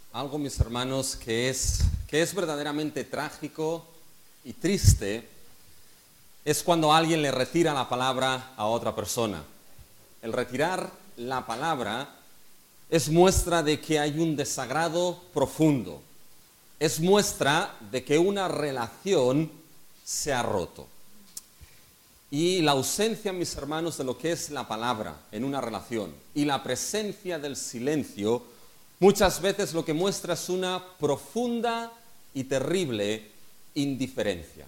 Algo, mis hermanos, que es verdaderamente trágico y triste es cuando alguien le retira la palabra a otra persona. El retirar la palabra es muestra de que hay un desagrado profundo. Es muestra de que una relación se ha roto. Y la ausencia, mis hermanos, de lo que es la palabra en una relación y la presencia del silencio, muchas veces lo que muestra es una profunda y terrible indiferencia.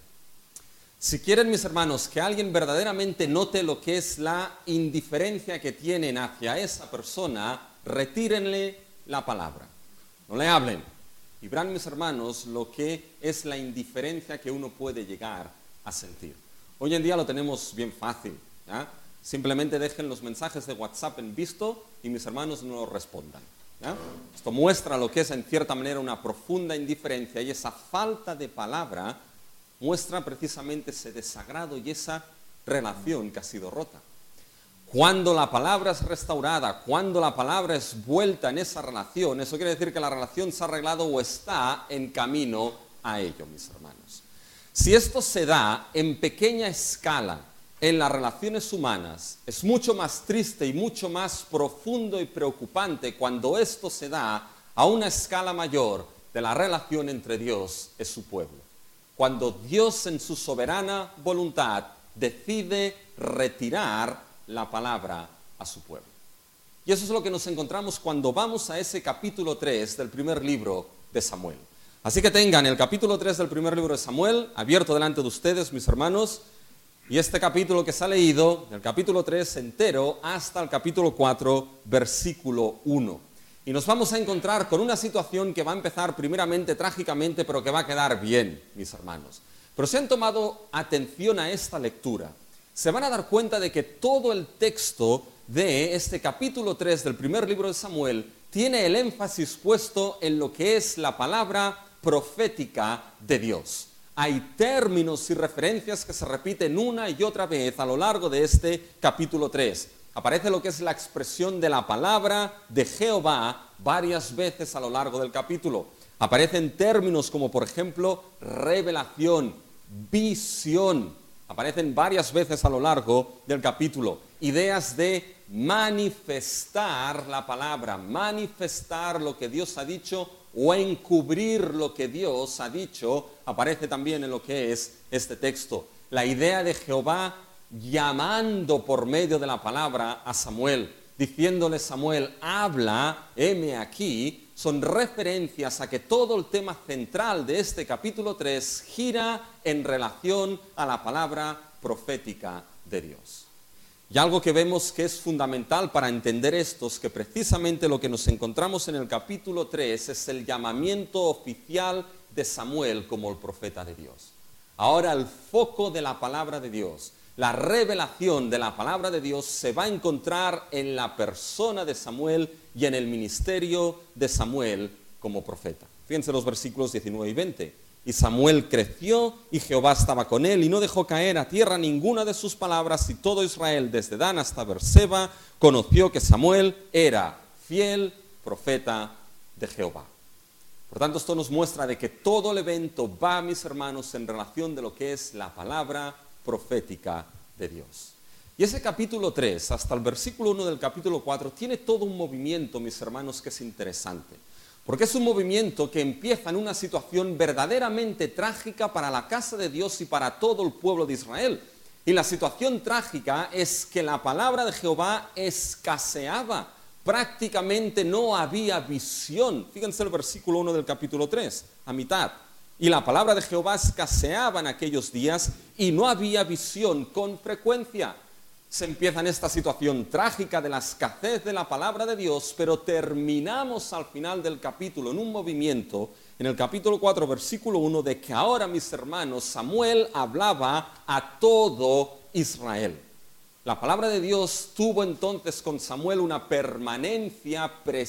Si quieren, mis hermanos, que alguien verdaderamente note lo que es la indiferencia que tienen hacia esa persona, retírenle la palabra. No le hablen. Y verán, mis hermanos, lo que es la indiferencia que uno puede llegar a sentir. Hoy en día lo tenemos bien fácil, ¿ya? Simplemente dejen los mensajes de WhatsApp en visto y mis hermanos no los respondan, ¿ya? Esto muestra lo que es en cierta manera una profunda indiferencia, y esa falta de palabra muestra precisamente ese desagrado y esa relación que ha sido rota. Cuando la palabra es restaurada, cuando la palabra es vuelta en esa relación, eso quiere decir que la relación se ha arreglado o está en camino a ello, mis hermanos. Si esto se da en pequeña escala en las relaciones humanas, es mucho más triste y mucho más profundo y preocupante cuando esto se da a una escala mayor de la relación entre Dios y su pueblo. Cuando Dios en su soberana voluntad decide retirar la palabra a su pueblo. Y eso es lo que nos encontramos cuando vamos a ese capítulo 3 del primer libro de Samuel. Así que tengan el capítulo 3 del primer libro de Samuel abierto delante de ustedes, mis hermanos, y este capítulo que se ha leído, del capítulo 3 entero hasta el capítulo 4, versículo 1. Y nos vamos a encontrar con una situación que va a empezar primeramente trágicamente, pero que va a quedar bien, mis hermanos. Pero si han tomado atención a esta lectura, se van a dar cuenta de que todo el texto de este capítulo 3 del primer libro de Samuel tiene el énfasis puesto en lo que es la palabra profética de Dios. Hay términos y referencias que se repiten una y otra vez a lo largo de este capítulo 3. Aparece lo que es la expresión de la palabra de Jehová varias veces a lo largo del capítulo. Aparecen términos como, por ejemplo, revelación, visión. Aparecen varias veces a lo largo del capítulo. Ideas de manifestar la palabra, manifestar lo que Dios ha dicho o encubrir lo que Dios ha dicho, aparece también en lo que es este texto. La idea de Jehová llamando por medio de la palabra a Samuel, diciéndole: Samuel, habla, heme aquí, son referencias a que todo el tema central de este capítulo 3 gira en relación a la palabra profética de Dios. Y algo que vemos que es fundamental para entender esto es que precisamente lo que nos encontramos en el capítulo 3 es el llamamiento oficial de Samuel como el profeta de Dios. Ahora el foco de la palabra de Dios, la revelación de la palabra de Dios se va a encontrar en la persona de Samuel y en el ministerio de Samuel como profeta. Fíjense los versículos 19 y 20. Y Samuel creció y Jehová estaba con él y no dejó caer a tierra ninguna de sus palabras, y todo Israel desde Dan hasta Beerseba conoció que Samuel era fiel profeta de Jehová. Por tanto, esto nos muestra de que todo el evento va, mis hermanos, en relación de lo que es la palabra profética de Dios. Y ese capítulo 3 hasta el versículo 1 del capítulo 4 tiene todo un movimiento, mis hermanos, que es interesante. Porque es un movimiento que empieza en una situación verdaderamente trágica para la casa de Dios y para todo el pueblo de Israel. Y la situación trágica es que la palabra de Jehová escaseaba. Prácticamente no había visión. Fíjense el versículo 1 del capítulo 3, a mitad. Y la palabra de Jehová escaseaba en aquellos días y no había visión con frecuencia. Se empieza en esta situación trágica de la escasez de la palabra de Dios, pero terminamos al final del capítulo en un movimiento, en el capítulo 4, versículo 1, de que ahora, mis hermanos, Samuel hablaba a todo Israel. La palabra de Dios tuvo entonces con Samuel una permanencia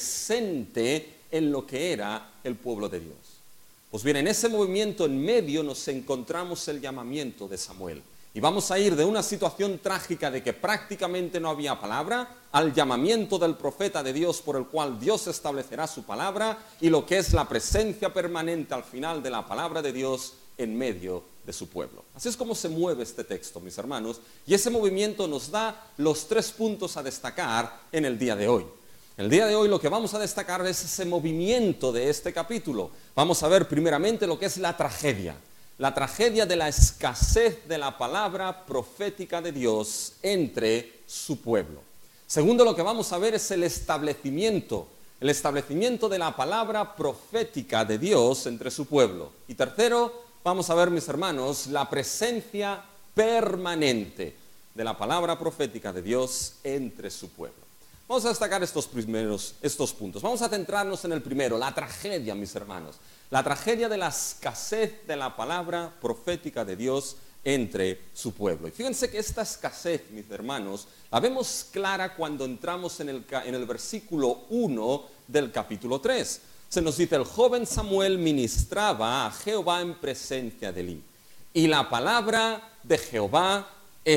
presente en lo que era el pueblo de Dios. Pues bien, en ese movimiento en medio nos encontramos el llamamiento de Samuel. Y vamos a ir de una situación trágica de que prácticamente no había palabra al llamamiento del profeta de Dios por el cual Dios establecerá su palabra y lo que es la presencia permanente al final de la palabra de Dios en medio de su pueblo. Así es como se mueve este texto, mis hermanos, y ese movimiento nos da los 3 puntos a destacar en el día de hoy. El día de hoy lo que vamos a destacar es ese movimiento de este capítulo. Vamos a ver primeramente lo que es la tragedia de la escasez de la palabra profética de Dios entre su pueblo. Segundo, lo que vamos a ver es el establecimiento de la palabra profética de Dios entre su pueblo. Y tercero, vamos a ver, mis hermanos, la presencia permanente de la palabra profética de Dios entre su pueblo. Vamos a destacar estos puntos. Vamos a centrarnos en el primero, la tragedia, mis hermanos. La tragedia de la escasez de la palabra profética de Dios entre su pueblo. Y fíjense que esta escasez, mis hermanos, la vemos clara cuando entramos en el versículo 1 del capítulo 3. Se nos dice: el joven Samuel ministraba a Jehová en presencia de Elí, y la palabra de Jehová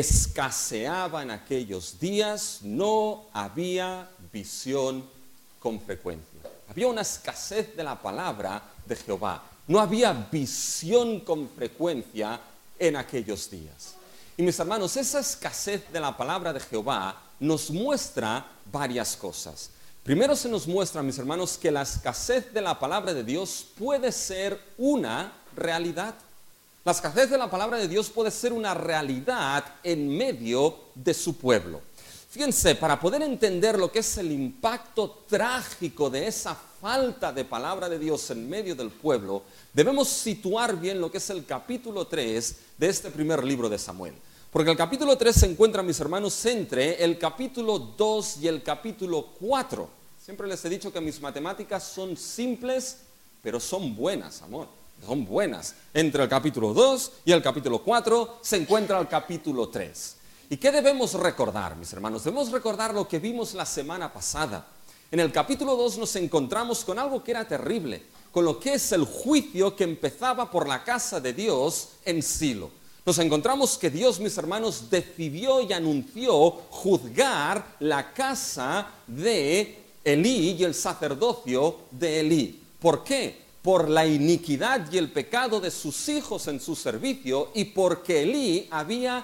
escaseaba en aquellos días, no había visión con frecuencia. Había una escasez de la palabra de Jehová, no había visión con frecuencia en aquellos días. Y mis hermanos, esa escasez de la palabra de Jehová nos muestra varias cosas. Primero se nos muestra, mis hermanos, que la escasez de la palabra de Dios puede ser una realidad. La escasez de la palabra de Dios puede ser una realidad en medio de su pueblo. Fíjense, para poder entender lo que es el impacto trágico de esa falta de palabra de Dios en medio del pueblo, debemos situar bien lo que es el capítulo 3 de este primer libro de Samuel. Porque el capítulo 3 se encuentra, mis hermanos, entre el capítulo 2 y el capítulo 4. Siempre les he dicho que mis matemáticas son simples, pero son buenas, amor. Son buenas. Entre el capítulo 2 y el capítulo 4 se encuentra el capítulo 3. ¿Y qué debemos recordar, mis hermanos? Debemos recordar lo que vimos la semana pasada. En el capítulo 2 nos encontramos con algo que era terrible, con lo que es el juicio que empezaba por la casa de Dios en Silo. Nos encontramos que Dios, mis hermanos, decidió y anunció juzgar la casa de Elí y el sacerdocio de Elí. ¿Por qué? Por la iniquidad y el pecado de sus hijos en su servicio, y porque Elí había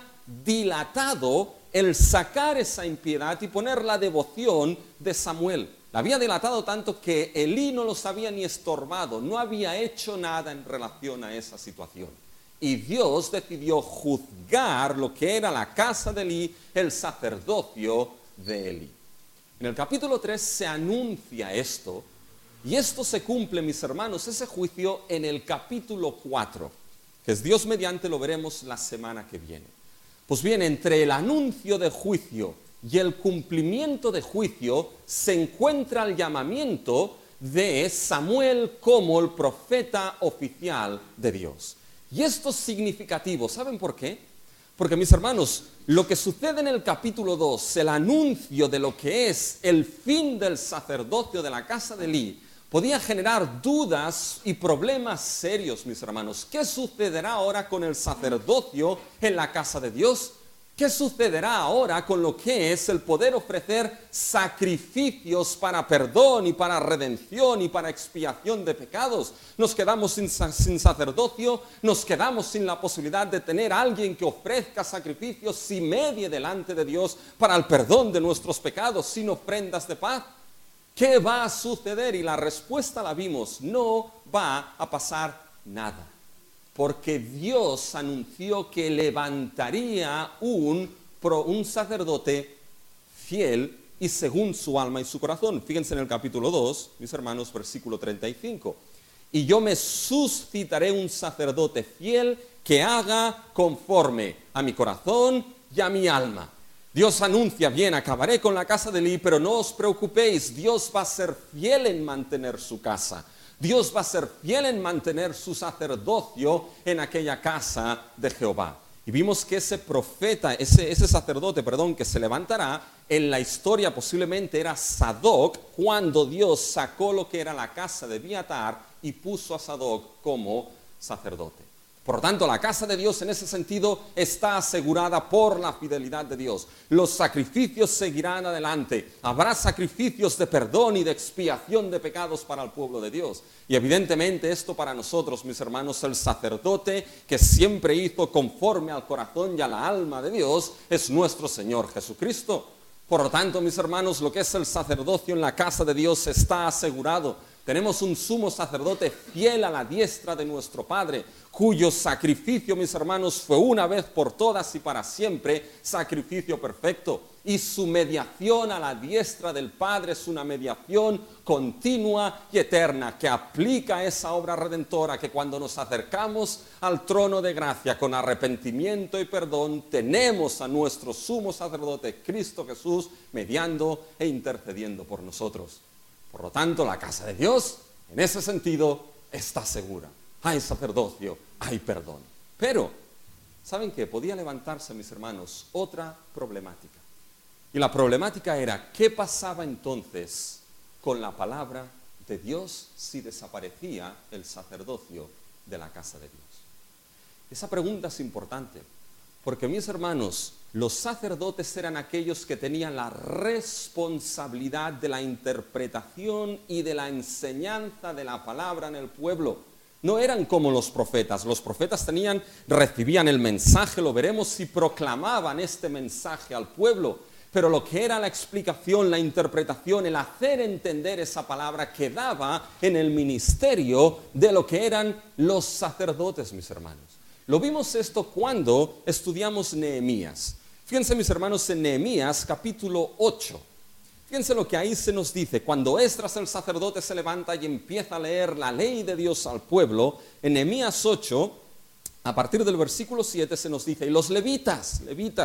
dilatado el sacar esa impiedad y poner la devoción de Samuel. La había dilatado tanto que Elí no los había ni estorbado, no había hecho nada en relación a esa situación. Y Dios decidió juzgar lo que era la casa de Elí, el sacerdocio de Elí. En el capítulo 3 se anuncia esto, y esto se cumple, mis hermanos, ese juicio en el capítulo 4, que es Dios mediante, lo veremos la semana que viene. Pues bien, entre el anuncio de juicio y el cumplimiento de juicio se encuentra el llamamiento de Samuel como el profeta oficial de Dios. Y esto es significativo, ¿saben por qué? Porque, mis hermanos, lo que sucede en el capítulo 2, el anuncio de lo que es el fin del sacerdocio de la casa de Elí, podía generar dudas y problemas serios, mis hermanos. ¿Qué sucederá ahora con el sacerdocio en la casa de Dios? ¿Qué sucederá ahora con lo que es el poder ofrecer sacrificios para perdón y para redención y para expiación de pecados? Nos quedamos sin sacerdocio, nos quedamos sin la posibilidad de tener a alguien que ofrezca sacrificios y medie delante de Dios para el perdón de nuestros pecados, sin ofrendas de paz. ¿Qué va a suceder? Y la respuesta la vimos: no va a pasar nada. Porque Dios anunció que levantaría un sacerdote fiel y según su alma y su corazón. Fíjense en el capítulo 2, mis hermanos, versículo 35. Y yo me suscitaré un sacerdote fiel que haga conforme a mi corazón y a mi alma. Dios anuncia: bien, acabaré con la casa de Elí, pero no os preocupéis, Dios va a ser fiel en mantener su casa. Dios va a ser fiel en mantener su sacerdocio en aquella casa de Jehová. Y vimos que ese profeta, ese sacerdote, que se levantará, en la historia posiblemente era Sadoc, cuando Dios sacó lo que era la casa de Abiatar y puso a Sadoc como sacerdote. Por lo tanto, la casa de Dios en ese sentido está asegurada por la fidelidad de Dios. Los sacrificios seguirán adelante. Habrá sacrificios de perdón y de expiación de pecados para el pueblo de Dios. Y evidentemente esto para nosotros, mis hermanos, el sacerdote que siempre hizo conforme al corazón y a la alma de Dios es nuestro Señor Jesucristo. Por lo tanto, mis hermanos, lo que es el sacerdocio en la casa de Dios está asegurado. Tenemos un sumo sacerdote fiel a la diestra de nuestro Padre, cuyo sacrificio, mis hermanos, fue una vez por todas y para siempre sacrificio perfecto. Y su mediación a la diestra del Padre es una mediación continua y eterna que aplica esa obra redentora que cuando nos acercamos al trono de gracia con arrepentimiento y perdón, tenemos a nuestro sumo sacerdote, Cristo Jesús, mediando e intercediendo por nosotros. Por lo tanto, la casa de Dios, en ese sentido, está segura. Hay sacerdocio, hay perdón. Pero, ¿saben qué? Podía levantarse, mis hermanos, otra problemática. Y la problemática era, ¿qué pasaba entonces con la palabra de Dios si desaparecía el sacerdocio de la casa de Dios? Esa pregunta es importante, porque, mis hermanos, los sacerdotes eran aquellos que tenían la responsabilidad de la interpretación y de la enseñanza de la palabra en el pueblo. No eran como los profetas. Los profetas recibían el mensaje, lo veremos, y proclamaban este mensaje al pueblo. Pero lo que era la explicación, la interpretación, el hacer entender esa palabra quedaba en el ministerio de lo que eran los sacerdotes, mis hermanos. Lo vimos esto cuando estudiamos Nehemías. Fíjense, mis hermanos, en Nehemías capítulo 8. Fíjense lo que ahí se nos dice. Cuando Esdras el sacerdote se levanta y empieza a leer la ley de Dios al pueblo, en Nehemías 8, a partir del versículo 7 se nos dice, y los levitas,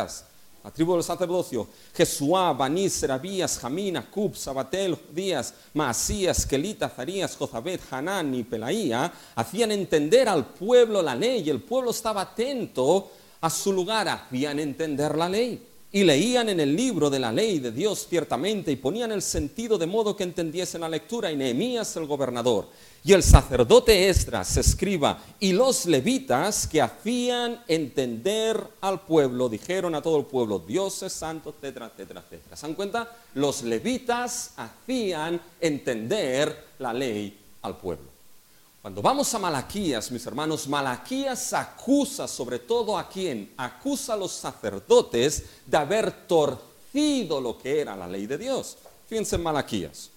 la tribu del sacerdocio, Jesuá, Baní, Serabías, Jamín, Acub, Sabatel, Días, Maasías, Kelita, Azarías, Jozabed, Hanán y Pelaía, hacían entender al pueblo la ley, y el pueblo estaba atento a su lugar, hacían entender la ley. Y leían en el libro de la ley de Dios ciertamente, y ponían el sentido de modo que entendiesen la lectura, y Nehemías el gobernador, y el sacerdote Esdras, escriba, y los levitas que hacían entender al pueblo, dijeron a todo el pueblo, Dios es santo, etcétera, etcétera, etcétera. ¿Se dan cuenta? Los levitas hacían entender la ley al pueblo. Cuando vamos a Malaquías, mis hermanos, Malaquías acusa sobre todo a quién, acusa a los sacerdotes de haber torcido lo que era la ley de Dios. Fíjense en Malaquías.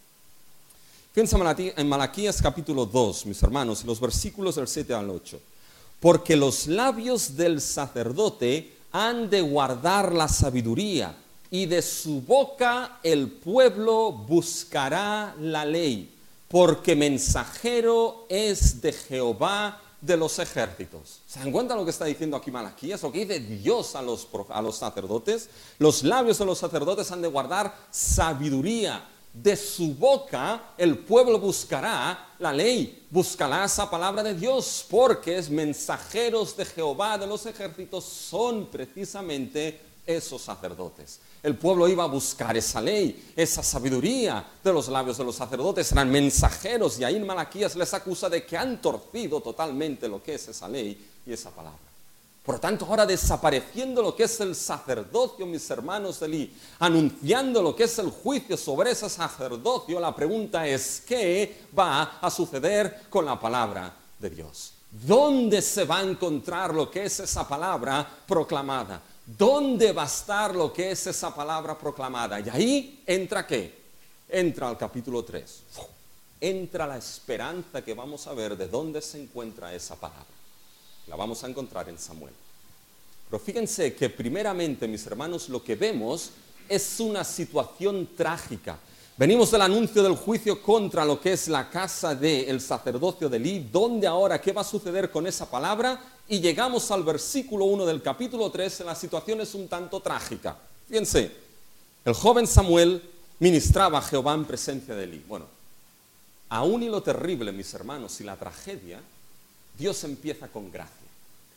Fíjense en Malaquías capítulo 2, mis hermanos, los versículos del 7 al 8. Porque los labios del sacerdote han de guardar la sabiduría, y de su boca el pueblo buscará la ley. Porque mensajero es de Jehová de los ejércitos. ¿Se dan cuenta lo que está diciendo aquí Malaquías? Lo que dice Dios a los sacerdotes. Los labios de los sacerdotes han de guardar sabiduría. De su boca el pueblo buscará la ley, buscará esa palabra de Dios, porque es mensajeros de Jehová de los ejércitos, son precisamente esos sacerdotes. El pueblo iba a buscar esa ley, esa sabiduría de los labios de los sacerdotes, eran mensajeros, y ahí en Malaquías les acusa de que han torcido totalmente lo que es esa ley y esa palabra. Por lo tanto, ahora desapareciendo lo que es el sacerdocio, mis hermanos de Elí, anunciando lo que es el juicio sobre ese sacerdocio, la pregunta es, ¿qué va a suceder con la palabra de Dios? ¿Dónde se va a encontrar lo que es esa palabra proclamada? ¿Dónde va a estar lo que es esa palabra proclamada? Y ahí entra ¿qué? Entra al capítulo 3. Entra la esperanza que vamos a ver de dónde se encuentra esa palabra. La vamos a encontrar en Samuel. Pero fíjense que primeramente, mis hermanos, lo que vemos es una situación trágica. Venimos del anuncio del juicio contra lo que es la casa del sacerdocio de Elí, donde ahora, ¿qué va a suceder con esa palabra? Y llegamos al versículo 1 del capítulo 3, la situación es un tanto trágica. Fíjense, el joven Samuel ministraba a Jehová en presencia de Elí. Bueno, aún y lo terrible, mis hermanos, y la tragedia, Dios empieza con gracia.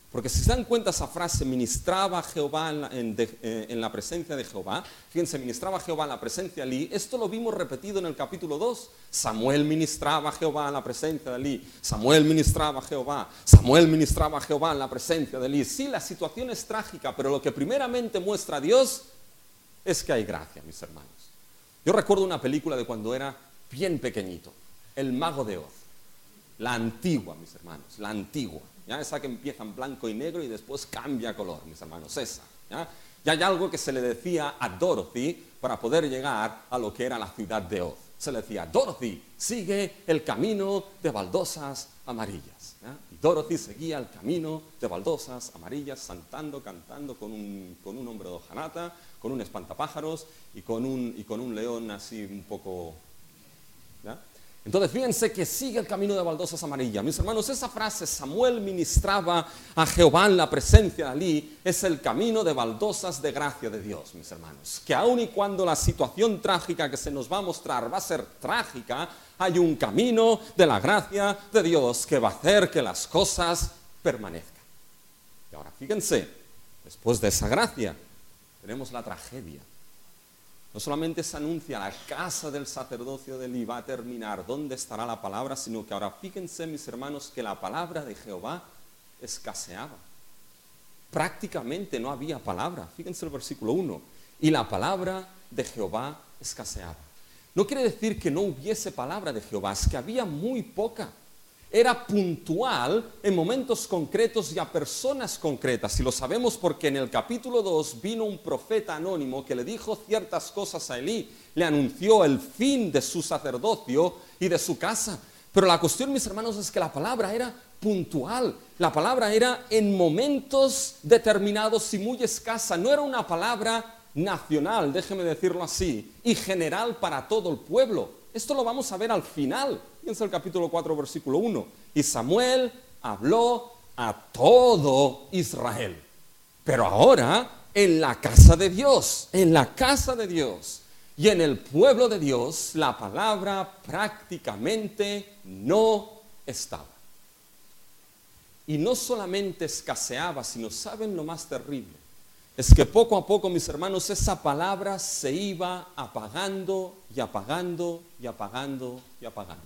Porque si se dan cuenta esa frase, ministraba Jehová en la presencia de Jehová, fíjense, ministraba Jehová en la presencia de Elí, esto lo vimos repetido en el capítulo 2. Samuel ministraba a Jehová en la presencia de Elí, Samuel ministraba a Jehová, Samuel ministraba a Jehová en la presencia de Elí. Sí, la situación es trágica, pero lo que primeramente muestra a Dios es que hay gracia, mis hermanos. Yo recuerdo una película de cuando era bien pequeñito, El Mago de Oz, la antigua, mis hermanos, la antigua. ¿Ya? Esa que empieza en blanco y negro y después cambia color, mis hermanos, esa. ¿Ya? Y hay algo que se le decía a Dorothy para poder llegar a lo que era la ciudad de Oz. Se le decía, Dorothy, sigue el camino de baldosas amarillas. ¿Ya? Y Dorothy seguía el camino de baldosas amarillas, cantando con un hombre de hojanata, con un espantapájaros y con un león así un poco... ¿ya? Entonces fíjense que sigue el camino de baldosas amarillas. Mis hermanos, esa frase, Samuel ministraba a Jehová en la presencia de Elí, es el camino de baldosas de gracia de Dios, mis hermanos. Que aun y cuando la situación trágica que se nos va a mostrar va a ser trágica, hay un camino de la gracia de Dios que va a hacer que las cosas permanezcan. Y ahora fíjense, después de esa gracia, tenemos la tragedia. No solamente se anuncia la casa del sacerdocio de Elí va a terminar, dónde estará la palabra, sino que ahora fíjense, mis hermanos, que la palabra de Jehová escaseaba. Prácticamente no había palabra. Fíjense el versículo 1. Y la palabra de Jehová escaseaba. No quiere decir que no hubiese palabra de Jehová, es que había muy poca. Era puntual en momentos concretos y a personas concretas. Y lo sabemos porque en el capítulo 2 vino un profeta anónimo que le dijo ciertas cosas a Elí. Le anunció el fin de su sacerdocio y de su casa. Pero la cuestión, mis hermanos, es que la palabra era puntual. La palabra era en momentos determinados y muy escasa. No era una palabra nacional, déjeme decirlo así, y general para todo el pueblo. Esto lo vamos a ver al final. Fíjense el capítulo 4, versículo 1. Y Samuel habló a todo Israel. Pero ahora en la casa de Dios, en la casa de Dios y en el pueblo de Dios, la palabra prácticamente no estaba. Y no solamente escaseaba, sino ¿saben lo más terrible? Es que poco a poco, mis hermanos, esa palabra se iba apagando y apagando y apagando y apagando.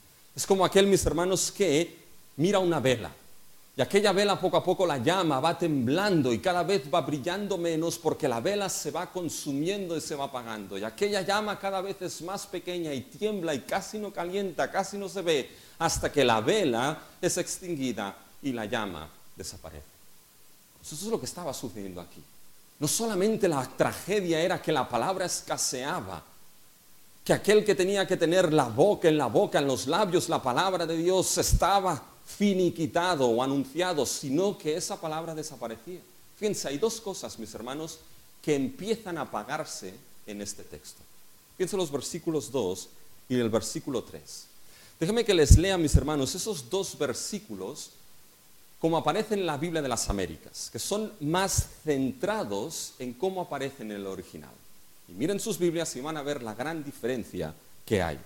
Es como aquel, mis hermanos, que mira una vela y aquella vela poco a poco la llama va temblando y cada vez va brillando menos porque la vela se va consumiendo y se va apagando. Y aquella llama cada vez es más pequeña y tiembla y casi no calienta, casi no se ve, hasta que la vela es extinguida y la llama desaparece. Eso es lo que estaba sucediendo aquí. No solamente la tragedia era que la palabra escaseaba, que aquel que tenía que tener la boca, en los labios, la palabra de Dios estaba finiquitado o anunciado, sino que esa palabra desaparecía. Fíjense, hay dos cosas, mis hermanos, que empiezan a apagarse en este texto. Fíjense los versículos 2 y el versículo 3. Déjenme que les lea, mis hermanos, esos dos versículos como aparecen en la Biblia de las Américas, que son más centrados en cómo aparecen en el original. Y miren sus Biblias y van a ver la gran diferencia que hay.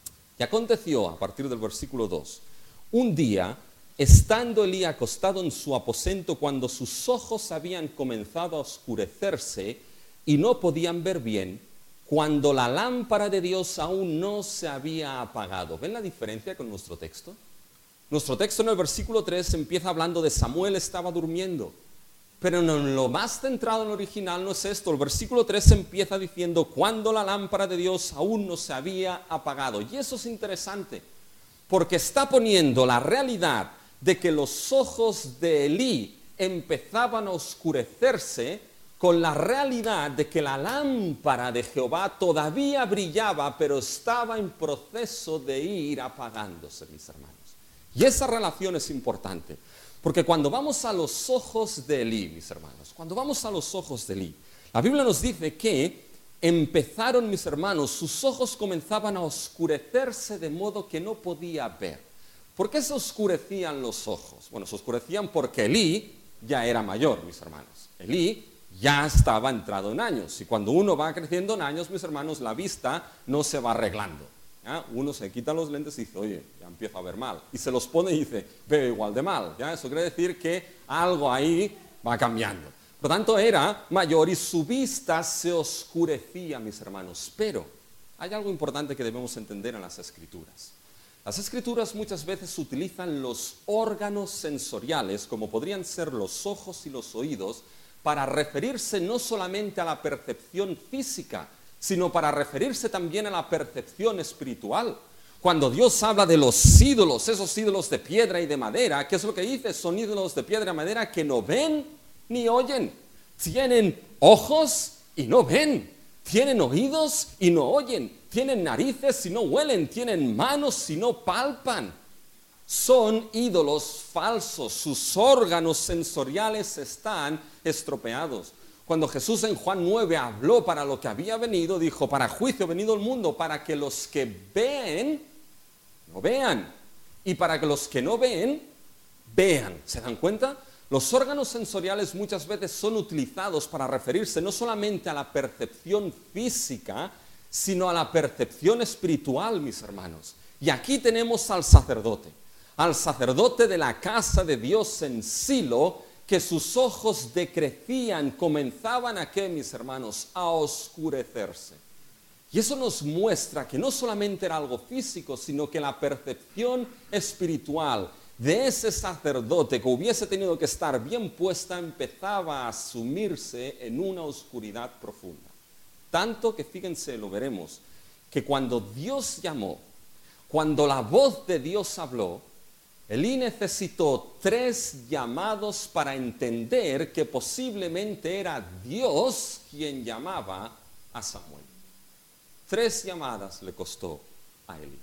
Y aconteció, a partir del versículo 2, un día, estando Elí acostado en su aposento, cuando sus ojos habían comenzado a oscurecerse y no podían ver bien, cuando la lámpara de Dios aún no se había apagado. ¿Ven la diferencia con nuestro texto? Nuestro texto en el versículo 3 empieza hablando de Samuel estaba durmiendo, pero en lo más centrado en el original no es esto. El versículo 3 empieza diciendo cuando la lámpara de Dios aún no se había apagado. Y eso es interesante, porque está poniendo la realidad de que los ojos de Elí empezaban a oscurecerse con la realidad de que la lámpara de Jehová todavía brillaba, pero estaba en proceso de ir apagándose, mis hermanos. Y esa relación es importante, porque cuando vamos a los ojos de Elí, mis hermanos, cuando vamos a los ojos de Elí, la Biblia nos dice que empezaron, mis hermanos, sus ojos comenzaban a oscurecerse de modo que no podía ver. ¿Por qué se oscurecían los ojos? Bueno, se oscurecían porque Elí ya era mayor, mis hermanos. Elí ya estaba entrado en años, y cuando uno va creciendo en años, mis hermanos, la vista no se va arreglando. ¿ya? Uno se quita los lentes y dice, oye, ya empiezo a ver mal. Y se los pone y dice, veo igual de mal. ¿Ya? Eso quiere decir que algo ahí va cambiando. Por lo tanto, era mayor y su vista se oscurecía, mis hermanos. Pero hay algo importante que debemos entender en las Escrituras. Las Escrituras muchas veces utilizan los órganos sensoriales, como podrían ser los ojos y los oídos, para referirse no solamente a la percepción física, sino para referirse también a la percepción espiritual. Cuando Dios habla de los ídolos, esos ídolos de piedra y de madera, ¿qué es lo que dice? Son ídolos de piedra y madera que no ven ni oyen. Tienen ojos y no ven. Tienen oídos y no oyen. Tienen narices y no huelen. Tienen manos y no palpan. Son ídolos falsos. Sus órganos sensoriales están estropeados. Cuando Jesús en Juan 9 habló para lo que había venido, dijo, para juicio ha venido el mundo, para que los que ven, no vean, y para que los que no ven, vean. ¿Se dan cuenta? Los órganos sensoriales muchas veces son utilizados para referirse no solamente a la percepción física, sino a la percepción espiritual, mis hermanos. Y aquí tenemos al sacerdote de la casa de Dios en Silo, que sus ojos decrecían, comenzaban a ¿qué, mis hermanos? A oscurecerse. Y eso nos muestra que no solamente era algo físico, sino que la percepción espiritual de ese sacerdote que hubiese tenido que estar bien puesta empezaba a sumirse en una oscuridad profunda. Tanto que, fíjense, lo veremos, que cuando Dios llamó, cuando la voz de Dios habló, Elí necesitó 3 llamados para entender que posiblemente era Dios quien llamaba a Samuel. 3 llamadas le costó a Elí.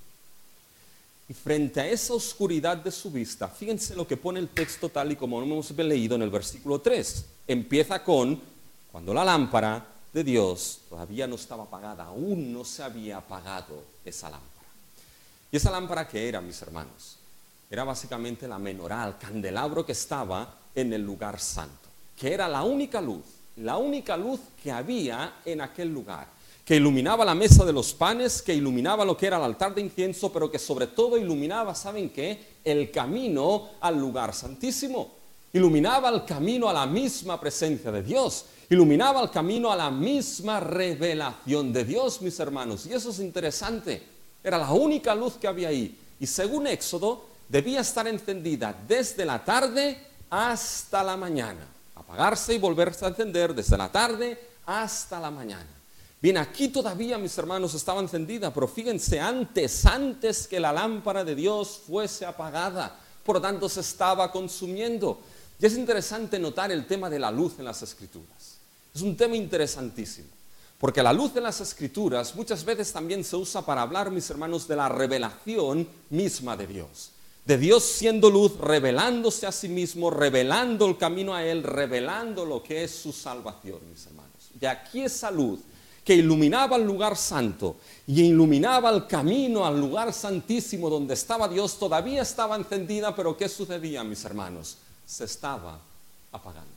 Y frente a esa oscuridad de su vista, fíjense lo que pone el texto tal y como hemos leído en el versículo 3. Empieza con, cuando la lámpara de Dios todavía no estaba apagada, aún no se había apagado esa lámpara. ¿Y esa lámpara qué era, mis hermanos? Era básicamente la menorá, el candelabro que estaba en el lugar santo, que era la única luz que había en aquel lugar, que iluminaba la mesa de los panes, que iluminaba lo que era el altar de incienso, pero que sobre todo iluminaba, ¿saben qué? El camino al lugar santísimo. Iluminaba el camino a la misma presencia de Dios, iluminaba el camino a la misma revelación de Dios, mis hermanos. Y eso es interesante, era la única luz que había ahí. Y según Éxodo, debía estar encendida desde la tarde hasta la mañana. Apagarse y volverse a encender desde la tarde hasta la mañana. Bien, aquí todavía, mis hermanos, estaba encendida, pero fíjense, antes que la lámpara de Dios fuese apagada, por lo tanto se estaba consumiendo. Y es interesante notar el tema de la luz en las Escrituras. Es un tema interesantísimo, porque la luz en las Escrituras muchas veces también se usa para hablar, mis hermanos, de la revelación misma de Dios. De Dios siendo luz, revelándose a sí mismo, revelando el camino a Él, revelando lo que es su salvación, mis hermanos. Y aquí esa luz que iluminaba el lugar santo y iluminaba el camino al lugar santísimo donde estaba Dios, todavía estaba encendida, pero ¿qué sucedía, mis hermanos? Se estaba apagando.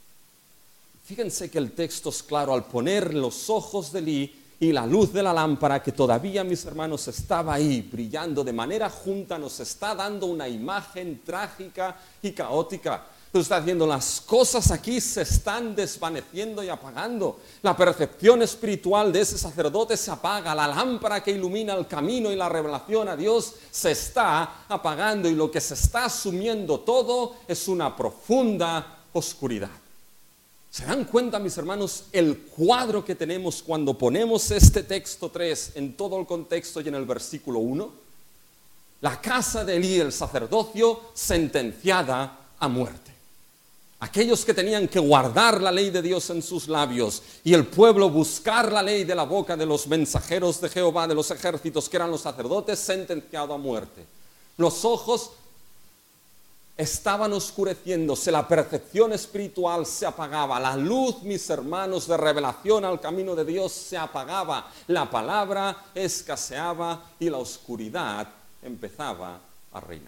Fíjense que el texto es claro, al poner los ojos de Elí y la luz de la lámpara, que todavía, mis hermanos, estaba ahí brillando de manera junta, nos está dando una imagen trágica y caótica. Nos está diciendo, las cosas aquí se están desvaneciendo y apagando. La percepción espiritual de ese sacerdote se apaga. La lámpara que ilumina el camino y la revelación a Dios se está apagando. Y lo que se está asumiendo todo es una profunda oscuridad. ¿Se dan cuenta, mis hermanos, el cuadro que tenemos cuando ponemos este texto 3 en todo el contexto y en el versículo 1? La casa de Elí, el sacerdocio, sentenciada a muerte. Aquellos que tenían que guardar la ley de Dios en sus labios y el pueblo buscar la ley de la boca de los mensajeros de Jehová, de los ejércitos que eran los sacerdotes, sentenciado a muerte. Los ojos estaban oscureciéndose, la percepción espiritual se apagaba, la luz, mis hermanos, de revelación al camino de Dios se apagaba, la palabra escaseaba y la oscuridad empezaba a reinar.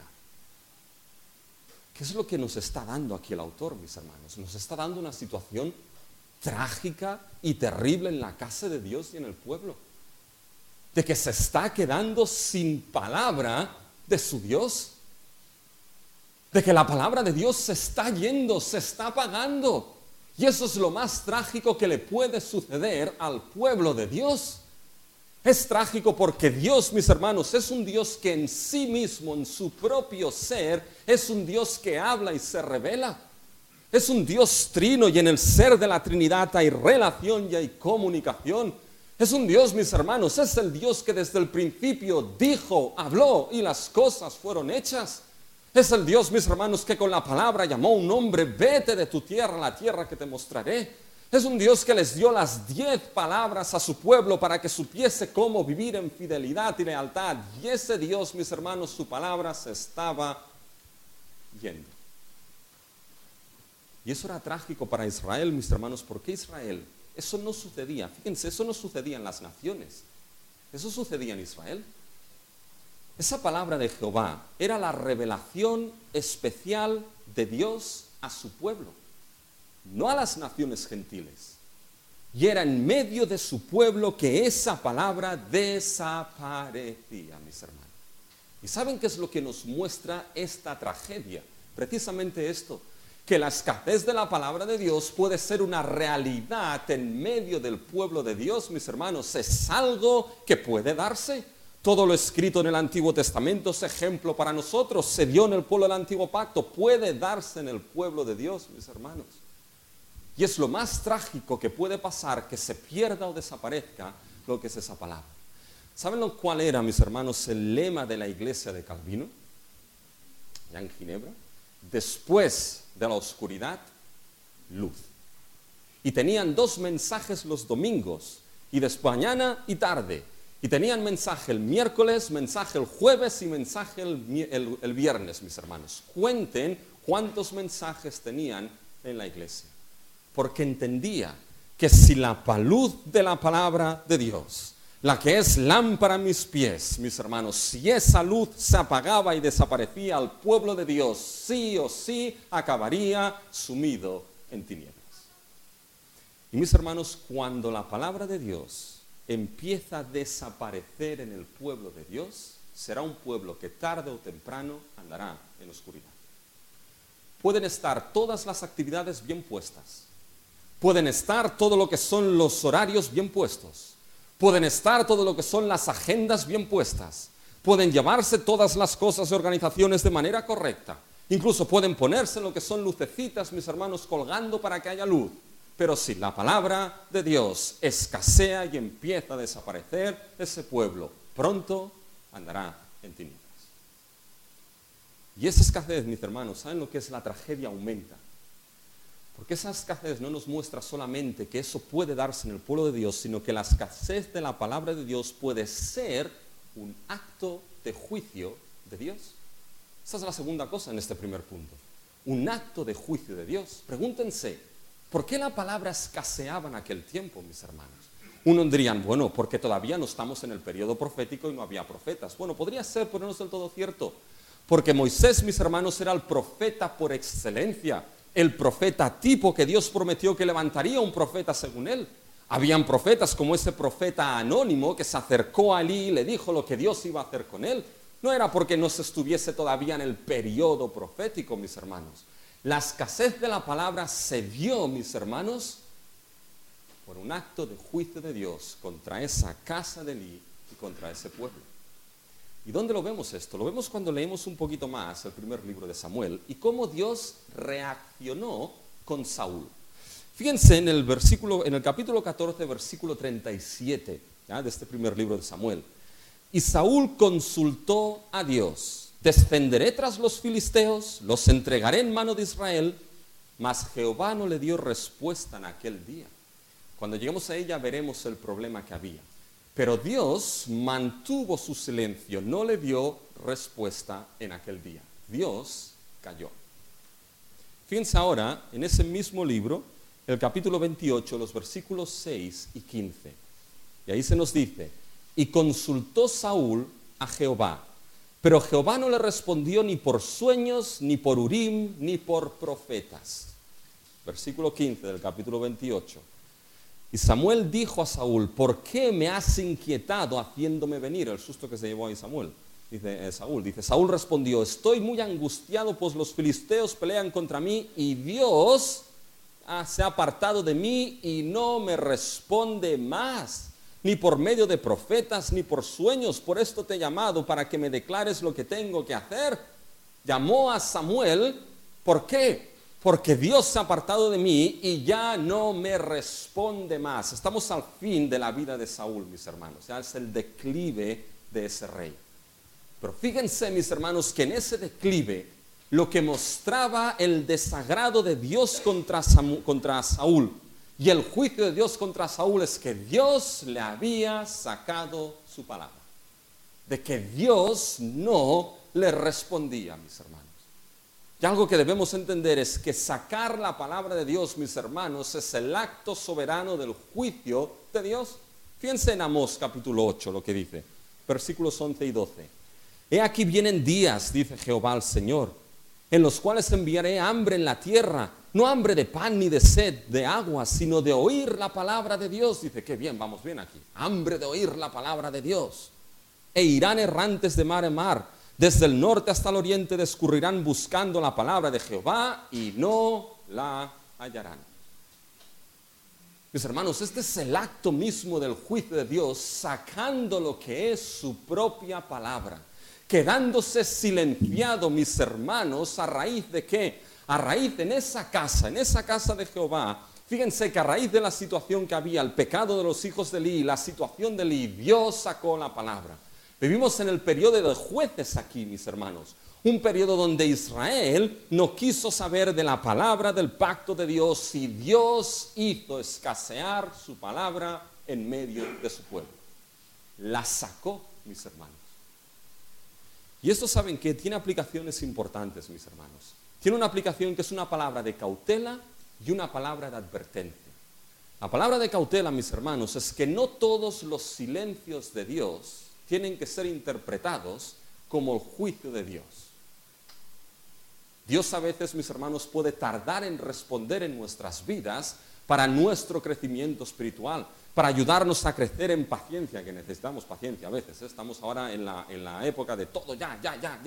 ¿Qué es lo que nos está dando aquí el autor, mis hermanos? Nos está dando una situación trágica y terrible en la casa de Dios y en el pueblo. de que se está quedando sin palabra de su Dios, de que la palabra de Dios se está yendo, se está apagando. Y eso es lo más trágico que le puede suceder al pueblo de Dios. Es trágico porque Dios, mis hermanos, es un Dios que en sí mismo, en su propio ser, es un Dios que habla y se revela. Es un Dios trino y en el ser de la Trinidad hay relación y hay comunicación. Es un Dios, mis hermanos, es el Dios que desde el principio dijo, habló y las cosas fueron hechas. Es el Dios, mis hermanos, que con la palabra llamó a un hombre, vete de tu tierra a la tierra que te mostraré. Es un Dios que les dio las 10 palabras a su pueblo para que supiese cómo vivir en fidelidad y lealtad. Y ese Dios, mis hermanos, su palabra se estaba yendo. Y eso era trágico para Israel, mis hermanos. ¿Por qué Israel? Eso no sucedía. Fíjense, eso no sucedía en las naciones. Eso sucedía en Israel. Esa palabra de Jehová era la revelación especial de Dios a su pueblo, no a las naciones gentiles. Y era en medio de su pueblo que esa palabra desaparecía, mis hermanos. ¿Y saben qué es lo que nos muestra esta tragedia? Precisamente esto, que la escasez de la palabra de Dios puede ser una realidad en medio del pueblo de Dios, mis hermanos. Es algo que puede darse. Todo lo escrito en el Antiguo Testamento es ejemplo para nosotros. Se dio en el pueblo del Antiguo Pacto. Puede darse en el pueblo de Dios, mis hermanos. Y es lo más trágico que puede pasar, que se pierda o desaparezca lo que es esa palabra. ¿Saben cuál era, mis hermanos, el lema de la iglesia de Calvino? Ya en Ginebra. Después de la oscuridad, luz. Y tenían 2 mensajes los domingos, y después mañana y tarde. Y tenían mensaje el miércoles, mensaje el jueves y mensaje el viernes, mis hermanos. Cuenten cuántos mensajes tenían en la iglesia. Porque entendía que si la luz de la palabra de Dios, la que es lámpara a mis pies, mis hermanos, si esa luz se apagaba y desaparecía, al pueblo de Dios sí o sí acabaría sumido en tinieblas. Y mis hermanos, cuando la palabra de Dios empieza a desaparecer en el pueblo de Dios, será un pueblo que tarde o temprano andará en oscuridad. Pueden estar todas las actividades bien puestas, pueden estar todo lo que son los horarios bien puestos, pueden estar todo lo que son las agendas bien puestas, pueden llevarse todas las cosas y organizaciones de manera correcta, incluso pueden ponerse lo que son lucecitas, mis hermanos, colgando para que haya luz. Pero si la palabra de Dios escasea y empieza a desaparecer, ese pueblo pronto andará en tinieblas. Y esa escasez, mis hermanos, ¿saben lo que es? La tragedia aumenta. Porque esa escasez no nos muestra solamente que eso puede darse en el pueblo de Dios, sino que la escasez de la palabra de Dios puede ser un acto de juicio de Dios. Esa es la segunda cosa en este primer punto. Un acto de juicio de Dios. Pregúntense, ¿por qué la palabra escaseaba en aquel tiempo, mis hermanos? Unos dirían, bueno, porque todavía no estamos en el periodo profético y no había profetas. Bueno, podría ser, pero no es del todo cierto. Porque Moisés, mis hermanos, era el profeta por excelencia. El profeta tipo que Dios prometió que levantaría un profeta según él. Habían profetas como ese profeta anónimo que se acercó a Elí y le dijo lo que Dios iba a hacer con él. No era porque no se estuviese todavía en el periodo profético, mis hermanos. La escasez de la palabra se dio, mis hermanos, por un acto de juicio de Dios contra esa casa de Elí y contra ese pueblo. ¿Y dónde lo vemos esto? Lo vemos cuando leemos un poquito más el primer libro de Samuel y cómo Dios reaccionó con Saúl. Fíjense en el capítulo 14, versículo 37, ¿ya? De este primer libro de Samuel. Y Saúl consultó a Dios. Descenderé tras los filisteos, los entregaré en mano de Israel, mas Jehová no le dio respuesta en aquel día. Cuando lleguemos a ella veremos el problema que había. Pero Dios mantuvo su silencio, no le dio respuesta en aquel día. Dios calló. Fíjense ahora en ese mismo libro, el capítulo 28, los versículos 6 y 15. Y ahí se nos dice, y consultó Saúl a Jehová. Pero Jehová no le respondió ni por sueños, ni por Urim, ni por profetas. Versículo 15 del capítulo 28. Y Samuel dijo a Saúl, ¿por qué me has inquietado haciéndome venir? El susto que se llevó ahí Samuel. Saúl respondió, estoy muy angustiado, pues los filisteos pelean contra mí y Dios se ha apartado de mí y no me responde más, ni por medio de profetas, ni por sueños. Por esto te he llamado, para que me declares lo que tengo que hacer. Llamó a Samuel, ¿por qué? Porque Dios se ha apartado de mí y ya no me responde más. Estamos al fin de la vida de Saúl, mis hermanos. Ya es el declive de ese rey. Pero fíjense, mis hermanos, que en ese declive lo que mostraba el desagrado de Dios contra Saúl y el juicio de Dios contra Saúl es que Dios le había sacado su palabra. De que Dios no le respondía, mis hermanos. Y algo que debemos entender es que sacar la palabra de Dios, mis hermanos, es el acto soberano del juicio de Dios. Fíjense en Amós capítulo 8 lo que dice, versículos 11 y 12. He aquí vienen días, dice Jehová al Señor, en los cuales enviaré hambre en la tierra, no hambre de pan ni de sed de agua, sino de oír la palabra de Dios. Dice, qué bien, vamos bien aquí. Hambre de oír la palabra de Dios. E irán errantes de mar en mar. Desde el norte hasta el oriente discurrirán buscando la palabra de Jehová y no la hallarán. Mis hermanos, este es el acto mismo del juicio de Dios, sacando lo que es su propia palabra, quedándose silenciado, mis hermanos, ¿a raíz de qué? A raíz en esa casa de Jehová. Fíjense que a raíz de la situación que había, el pecado de los hijos de Eli, la situación de Eli, Dios sacó la palabra. Vivimos en el periodo de jueces aquí, mis hermanos. Un periodo donde Israel no quiso saber de la palabra del pacto de Dios y Dios hizo escasear su palabra en medio de su pueblo. La sacó, mis hermanos. Y esto, ¿saben qué? Tiene aplicaciones importantes, mis hermanos. Tiene una aplicación que es una palabra de cautela y una palabra de advertencia. La palabra de cautela, mis hermanos, es que no todos los silencios de Dios tienen que ser interpretados como el juicio de Dios. Dios a veces, mis hermanos, puede tardar en responder en nuestras vidas para nuestro crecimiento espiritual, para ayudarnos a crecer en paciencia, que necesitamos paciencia a veces. Estamos ahora en la época de todo ya.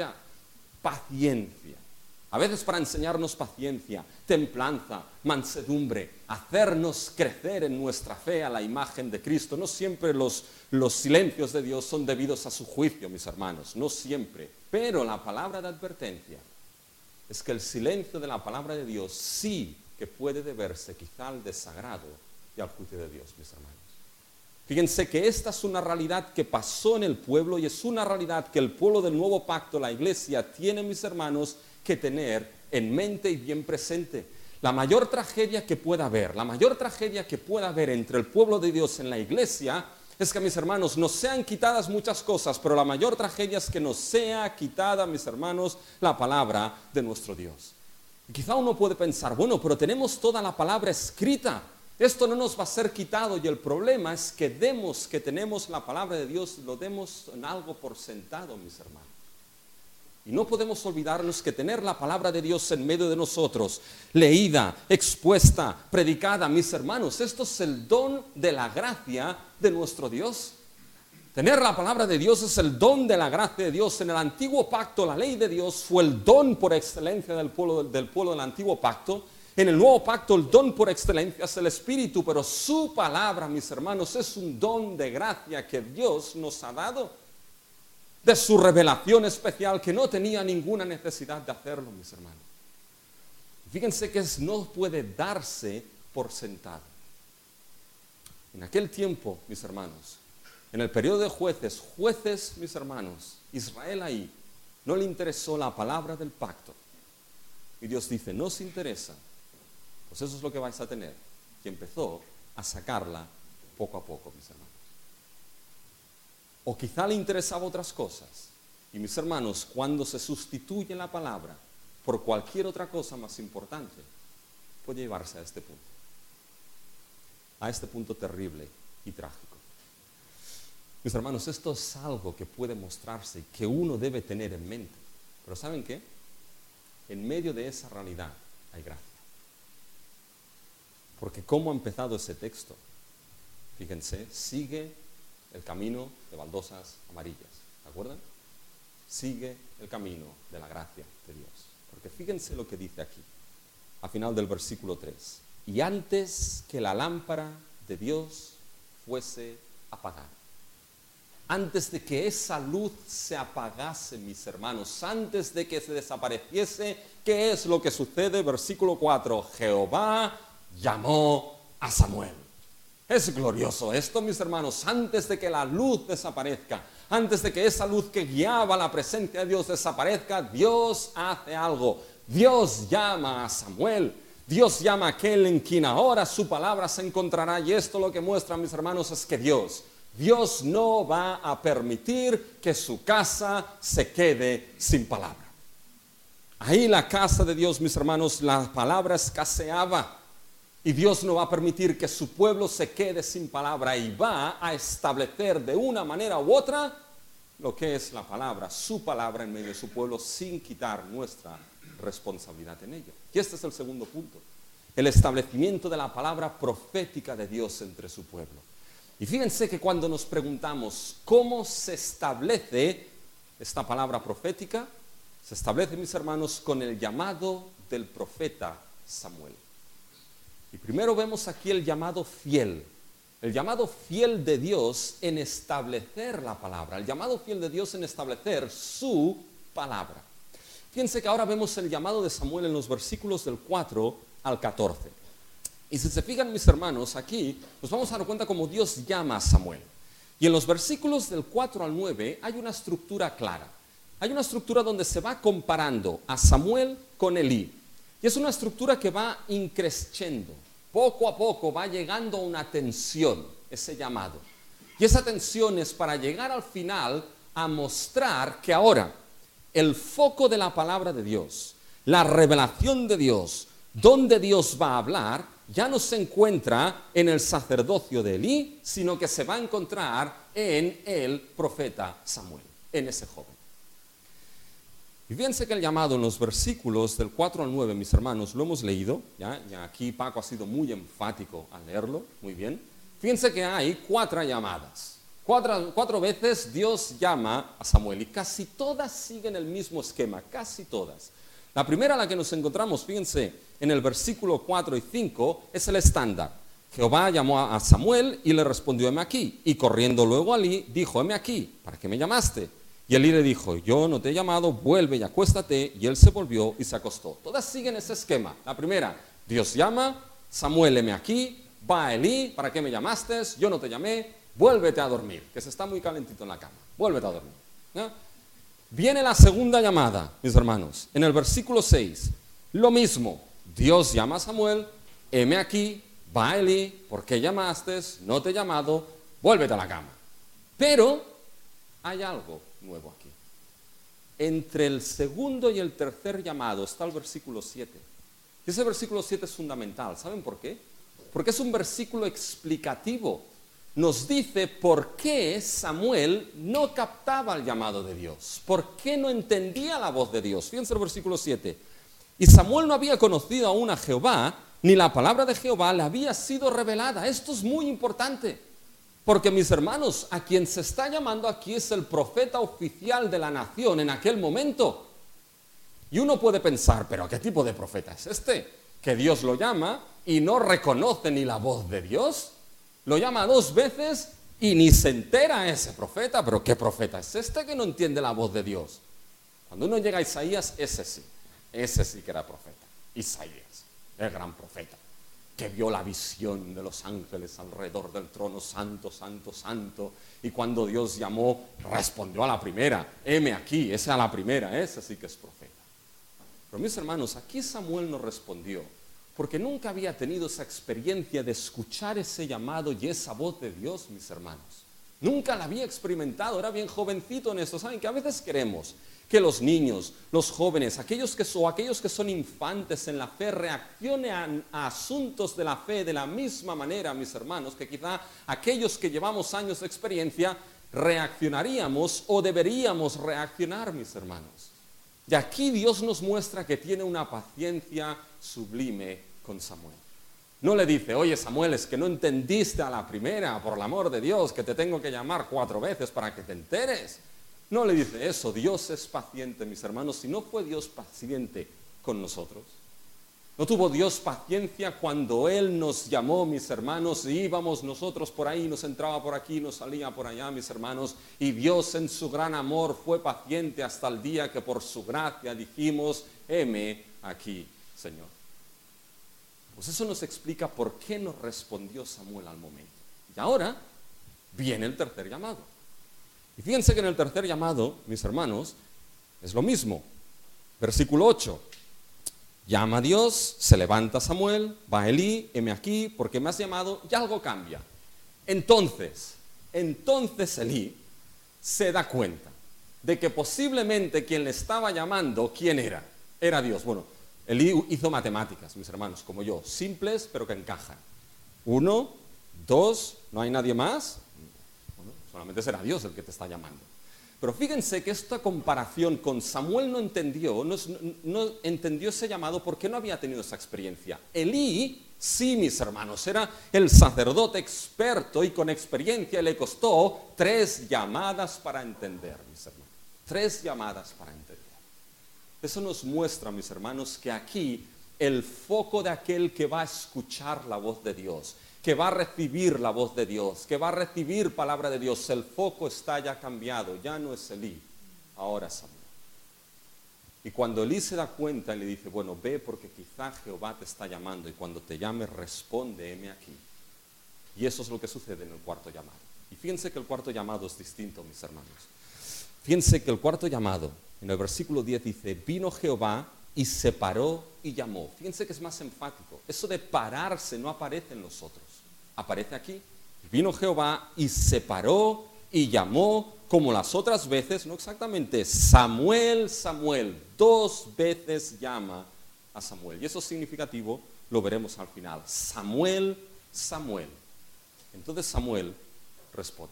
Paciencia. A veces para enseñarnos paciencia, templanza, mansedumbre, hacernos crecer en nuestra fe a la imagen de Cristo. No siempre los silencios de Dios son debidos a su juicio, mis hermanos, no siempre. Pero la palabra de advertencia es que el silencio de la palabra de Dios sí que puede deberse quizá al desagrado y al juicio de Dios, mis hermanos. Fíjense que esta es una realidad que pasó en el pueblo y es una realidad que el pueblo del nuevo pacto, la iglesia, tiene, mis hermanos, que tener en mente y bien presente. La mayor tragedia que pueda haber, entre el pueblo de Dios en la iglesia, es que, mis hermanos, nos sean quitadas muchas cosas, pero la mayor tragedia es que nos sea quitada, mis hermanos, la palabra de nuestro Dios. Y quizá uno puede pensar, bueno, pero tenemos toda la palabra escrita, esto no nos va a ser quitado, y el problema es que que tenemos la palabra de Dios, lo demos en algo por sentado, mis hermanos. Y no podemos olvidarnos que tener la palabra de Dios en medio de nosotros, leída, expuesta, predicada, mis hermanos, esto es el don de la gracia de nuestro Dios. Tener la palabra de Dios es el don de la gracia de Dios. En el antiguo pacto, la ley de Dios fue el don por excelencia del pueblo del antiguo pacto. En el nuevo pacto, el don por excelencia es el Espíritu, pero su palabra, mis hermanos, es un don de gracia que Dios nos ha dado, de su revelación especial, que no tenía ninguna necesidad de hacerlo, mis hermanos. Fíjense que no puede darse por sentado. En aquel tiempo, mis hermanos, en el periodo de jueces, mis hermanos, Israel ahí no le interesó la palabra del pacto. Y Dios dice, no os interesa, pues eso es lo que vais a tener. Y empezó a sacarla poco a poco, mis hermanos. O quizá le interesaba otras cosas. Y mis hermanos, cuando se sustituye la palabra por cualquier otra cosa más importante, puede llevarse a este punto terrible y trágico. Mis hermanos, esto es algo que puede mostrarse, que uno debe tener en mente. Pero ¿saben qué? En medio de esa realidad hay gracia. Porque ¿cómo ha empezado ese texto? Fíjense, sigue el camino de baldosas amarillas. ¿Se acuerdan? Sigue el camino de la gracia de Dios. Porque fíjense lo que dice aquí, al final del versículo 3. Y antes que la lámpara de Dios fuese apagada, antes de que esa luz se apagase, mis hermanos, antes de que se desapareciese, ¿qué es lo que sucede? Versículo 4, Jehová llamó a Samuel. Es glorioso esto, mis hermanos, antes de que la luz desaparezca, antes de que esa luz que guiaba la presencia de Dios desaparezca, Dios hace algo. Dios llama a Samuel. Dios llama a aquel en quien ahora su palabra se encontrará. Y esto lo que muestra, mis hermanos, es que Dios no va a permitir que su casa se quede sin palabra. Ahí la casa de Dios, mis hermanos, la palabra escaseaba. Y Dios no va a permitir que su pueblo se quede sin palabra y va a establecer de una manera u otra lo que es la palabra, su palabra en medio de su pueblo, sin quitar nuestra responsabilidad en ello. Y este es el segundo punto, el establecimiento de la palabra profética de Dios entre su pueblo. Y fíjense que cuando nos preguntamos cómo se establece esta palabra profética, se establece, mis hermanos, con el llamado del profeta Samuel. Y primero vemos aquí el llamado fiel de Dios en establecer la palabra, el llamado fiel de Dios en establecer su palabra. Fíjense que ahora vemos el llamado de Samuel en los versículos del 4 al 14. Y si se fijan, mis hermanos, aquí nos vamos a dar cuenta cómo Dios llama a Samuel. Y en los versículos del 4 al 9 hay una estructura clara. Hay una estructura donde se va comparando a Samuel con Elí. Y es una estructura que va increciendo. Poco a poco va llegando a una tensión, ese llamado. Y esa tensión es para llegar al final a mostrar que ahora el foco de la palabra de Dios, la revelación de Dios, donde Dios va a hablar, ya no se encuentra en el sacerdocio de Elí, sino que se va a encontrar en el profeta Samuel, en ese joven. Y fíjense que el llamado en los versículos del 4 al 9, mis hermanos, lo hemos leído, ya aquí Paco ha sido muy enfático al leerlo, muy bien. Fíjense que hay 4 llamadas. Cuatro veces Dios llama a Samuel y casi todas siguen el mismo esquema, casi todas. La primera a la que nos encontramos, fíjense, en el versículo 4 y 5 es el estándar. Jehová llamó a Samuel y le respondió, heme aquí. Y corriendo luego a Elí, dijo, heme aquí, ¿para qué me llamaste? Y Elí le dijo, yo no te he llamado, vuelve y acuéstate. Y él se volvió y se acostó. Todas siguen ese esquema. La primera, Dios llama, Samuel, heme aquí, va a Elí, ¿para qué me llamaste? Yo no te llamé, vuélvete a dormir, que se está muy calentito en la cama, vuélvete a dormir. ¿No? Viene la segunda llamada, mis hermanos, en el versículo 6, lo mismo, Dios llama a Samuel, heme aquí, va a Elí, ¿por qué llamaste? No te he llamado, vuélvete a la cama. Pero hay algo nuevo aquí. Entre el segundo y el tercer llamado está el versículo 7. Y ese versículo 7 es fundamental. ¿Saben por qué? Porque es un versículo explicativo. Nos dice por qué Samuel no captaba el llamado de Dios. ¿Por qué no entendía la voz de Dios? Fíjense el versículo 7. Y Samuel no había conocido aún a Jehová, ni la palabra de Jehová le había sido revelada. Esto es muy importante. Porque, mis hermanos, a quien se está llamando aquí es el profeta oficial de la nación en aquel momento. Y uno puede pensar, ¿pero qué tipo de profeta es este? Que Dios lo llama y no reconoce ni la voz de Dios. Lo llama 2 veces y ni se entera ese profeta. ¿Pero qué profeta es este que no entiende la voz de Dios? Cuando uno llega a Isaías, ese sí que era profeta. Isaías, el gran profeta, que vio la visión de los ángeles alrededor del trono, santo, santo, santo, y cuando Dios llamó, respondió a la primera, heme aquí, esa es la primera, ese sí que es profeta. Pero mis hermanos, aquí Samuel no respondió, porque nunca había tenido esa experiencia de escuchar ese llamado y esa voz de Dios, mis hermanos. Nunca la había experimentado, era bien jovencito en esto. ¿Saben que a veces queremos que los niños, los jóvenes, aquellos que son infantes en la fe reaccionen a asuntos de la fe de la misma manera, mis hermanos, que quizá aquellos que llevamos años de experiencia reaccionaríamos o deberíamos reaccionar, mis hermanos? Y aquí Dios nos muestra que tiene una paciencia sublime con Samuel. No le dice, oye Samuel, es que no entendiste a la primera, por el amor de Dios, que te tengo que llamar 4 veces para que te enteres. No le dice eso, Dios es paciente, mis hermanos. Si no fue Dios paciente con nosotros, no tuvo Dios paciencia cuando Él nos llamó, mis hermanos, y íbamos nosotros por ahí, nos entraba por aquí, nos salía por allá, mis hermanos, y Dios en su gran amor fue paciente hasta el día que por su gracia dijimos, heme aquí, Señor. Pues eso nos explica por qué nos respondió Samuel al momento. Y ahora viene el tercer llamado. Y fíjense que en el tercer llamado, mis hermanos, es lo mismo. Versículo 8. Llama a Dios, se levanta Samuel, va a Elí, heme aquí, porque me has llamado, y algo cambia. Entonces Elí se da cuenta de que posiblemente quien le estaba llamando, ¿quién era? Era Dios. Bueno, Elí hizo matemáticas, mis hermanos, como yo, simples pero que encajan. 1, 2, ¿no hay nadie más? Bueno, solamente será Dios el que te está llamando. Pero fíjense que esta comparación con Samuel no entendió ese llamado porque no había tenido esa experiencia. Elí, sí, mis hermanos, era el sacerdote experto y con experiencia le costó 3 llamadas para entender, mis hermanos. 3 llamadas para entender. Eso nos muestra, mis hermanos, que aquí el foco de aquel que va a escuchar la voz de Dios, que va a recibir la voz de Dios, que va a recibir palabra de Dios, el foco está ya cambiado, ya no es Elí, ahora es Samuel. Y cuando Elí se da cuenta y le dice, bueno, ve porque quizá Jehová te está llamando y cuando te llame responde, heme aquí. Y eso es lo que sucede en el cuarto llamado. Y fíjense que el cuarto llamado es distinto, mis hermanos. Fíjense que el cuarto llamado, en el versículo 10 dice, vino Jehová y se paró y llamó. Fíjense que es más enfático. Eso de pararse no aparece en los otros. Aparece aquí. Vino Jehová y se paró y llamó como las otras veces, no exactamente, Samuel, Samuel. 2 veces llama a Samuel. Y eso es significativo, lo veremos al final. Samuel, Samuel. Entonces Samuel responde.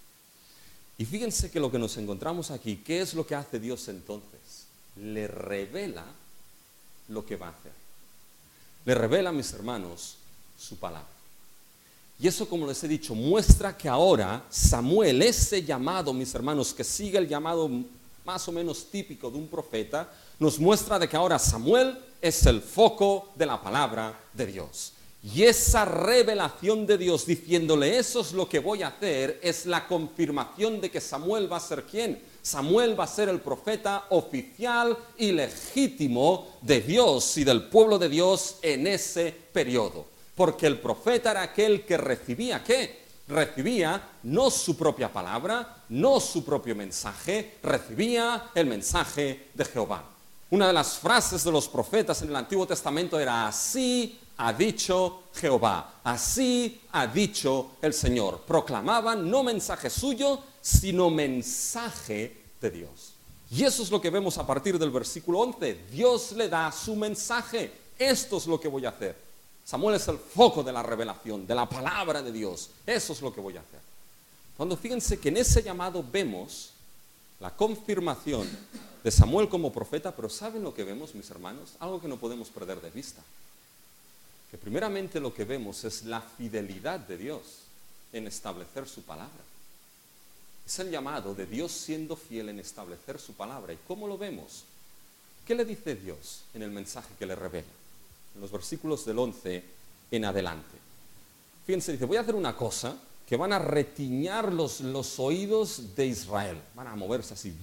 Y fíjense que lo que nos encontramos aquí, ¿qué es lo que hace Dios entonces? Le revela lo que va a hacer. Le revela, mis hermanos, su palabra. Y eso, como les he dicho, muestra que ahora Samuel, ese llamado, mis hermanos, que sigue el llamado más o menos típico de un profeta, nos muestra de que ahora Samuel es el foco de la palabra de Dios. Y esa revelación de Dios diciéndole eso es lo que voy a hacer, es la confirmación de que Samuel va a ser ¿quién? Samuel va a ser el profeta oficial y legítimo de Dios y del pueblo de Dios en ese periodo. Porque el profeta era aquel que recibía ¿qué? Recibía no su propia palabra, no su propio mensaje, recibía el mensaje de Jehová. Una de las frases de los profetas en el Antiguo Testamento era así ha dicho Jehová, así ha dicho el Señor. Proclamaban no mensaje suyo, sino mensaje de Dios. Y eso es lo que vemos a partir del versículo 11. Dios le da su mensaje. Esto es lo que voy a hacer. Samuel es el foco de la revelación, de la palabra de Dios. Eso es lo que voy a hacer. Cuando fíjense que en ese llamado vemos la confirmación de Samuel como profeta, pero ¿saben lo que vemos, mis hermanos? Algo que no podemos perder de vista. Que primeramente lo que vemos es la fidelidad de Dios en establecer su palabra. Es el llamado de Dios siendo fiel en establecer su palabra. ¿Y cómo lo vemos? ¿Qué le dice Dios en el mensaje que le revela? En los versículos del 11 en adelante. Fíjense, dice, voy a hacer una cosa que van a retiñar los oídos de Israel. Van a moverse así.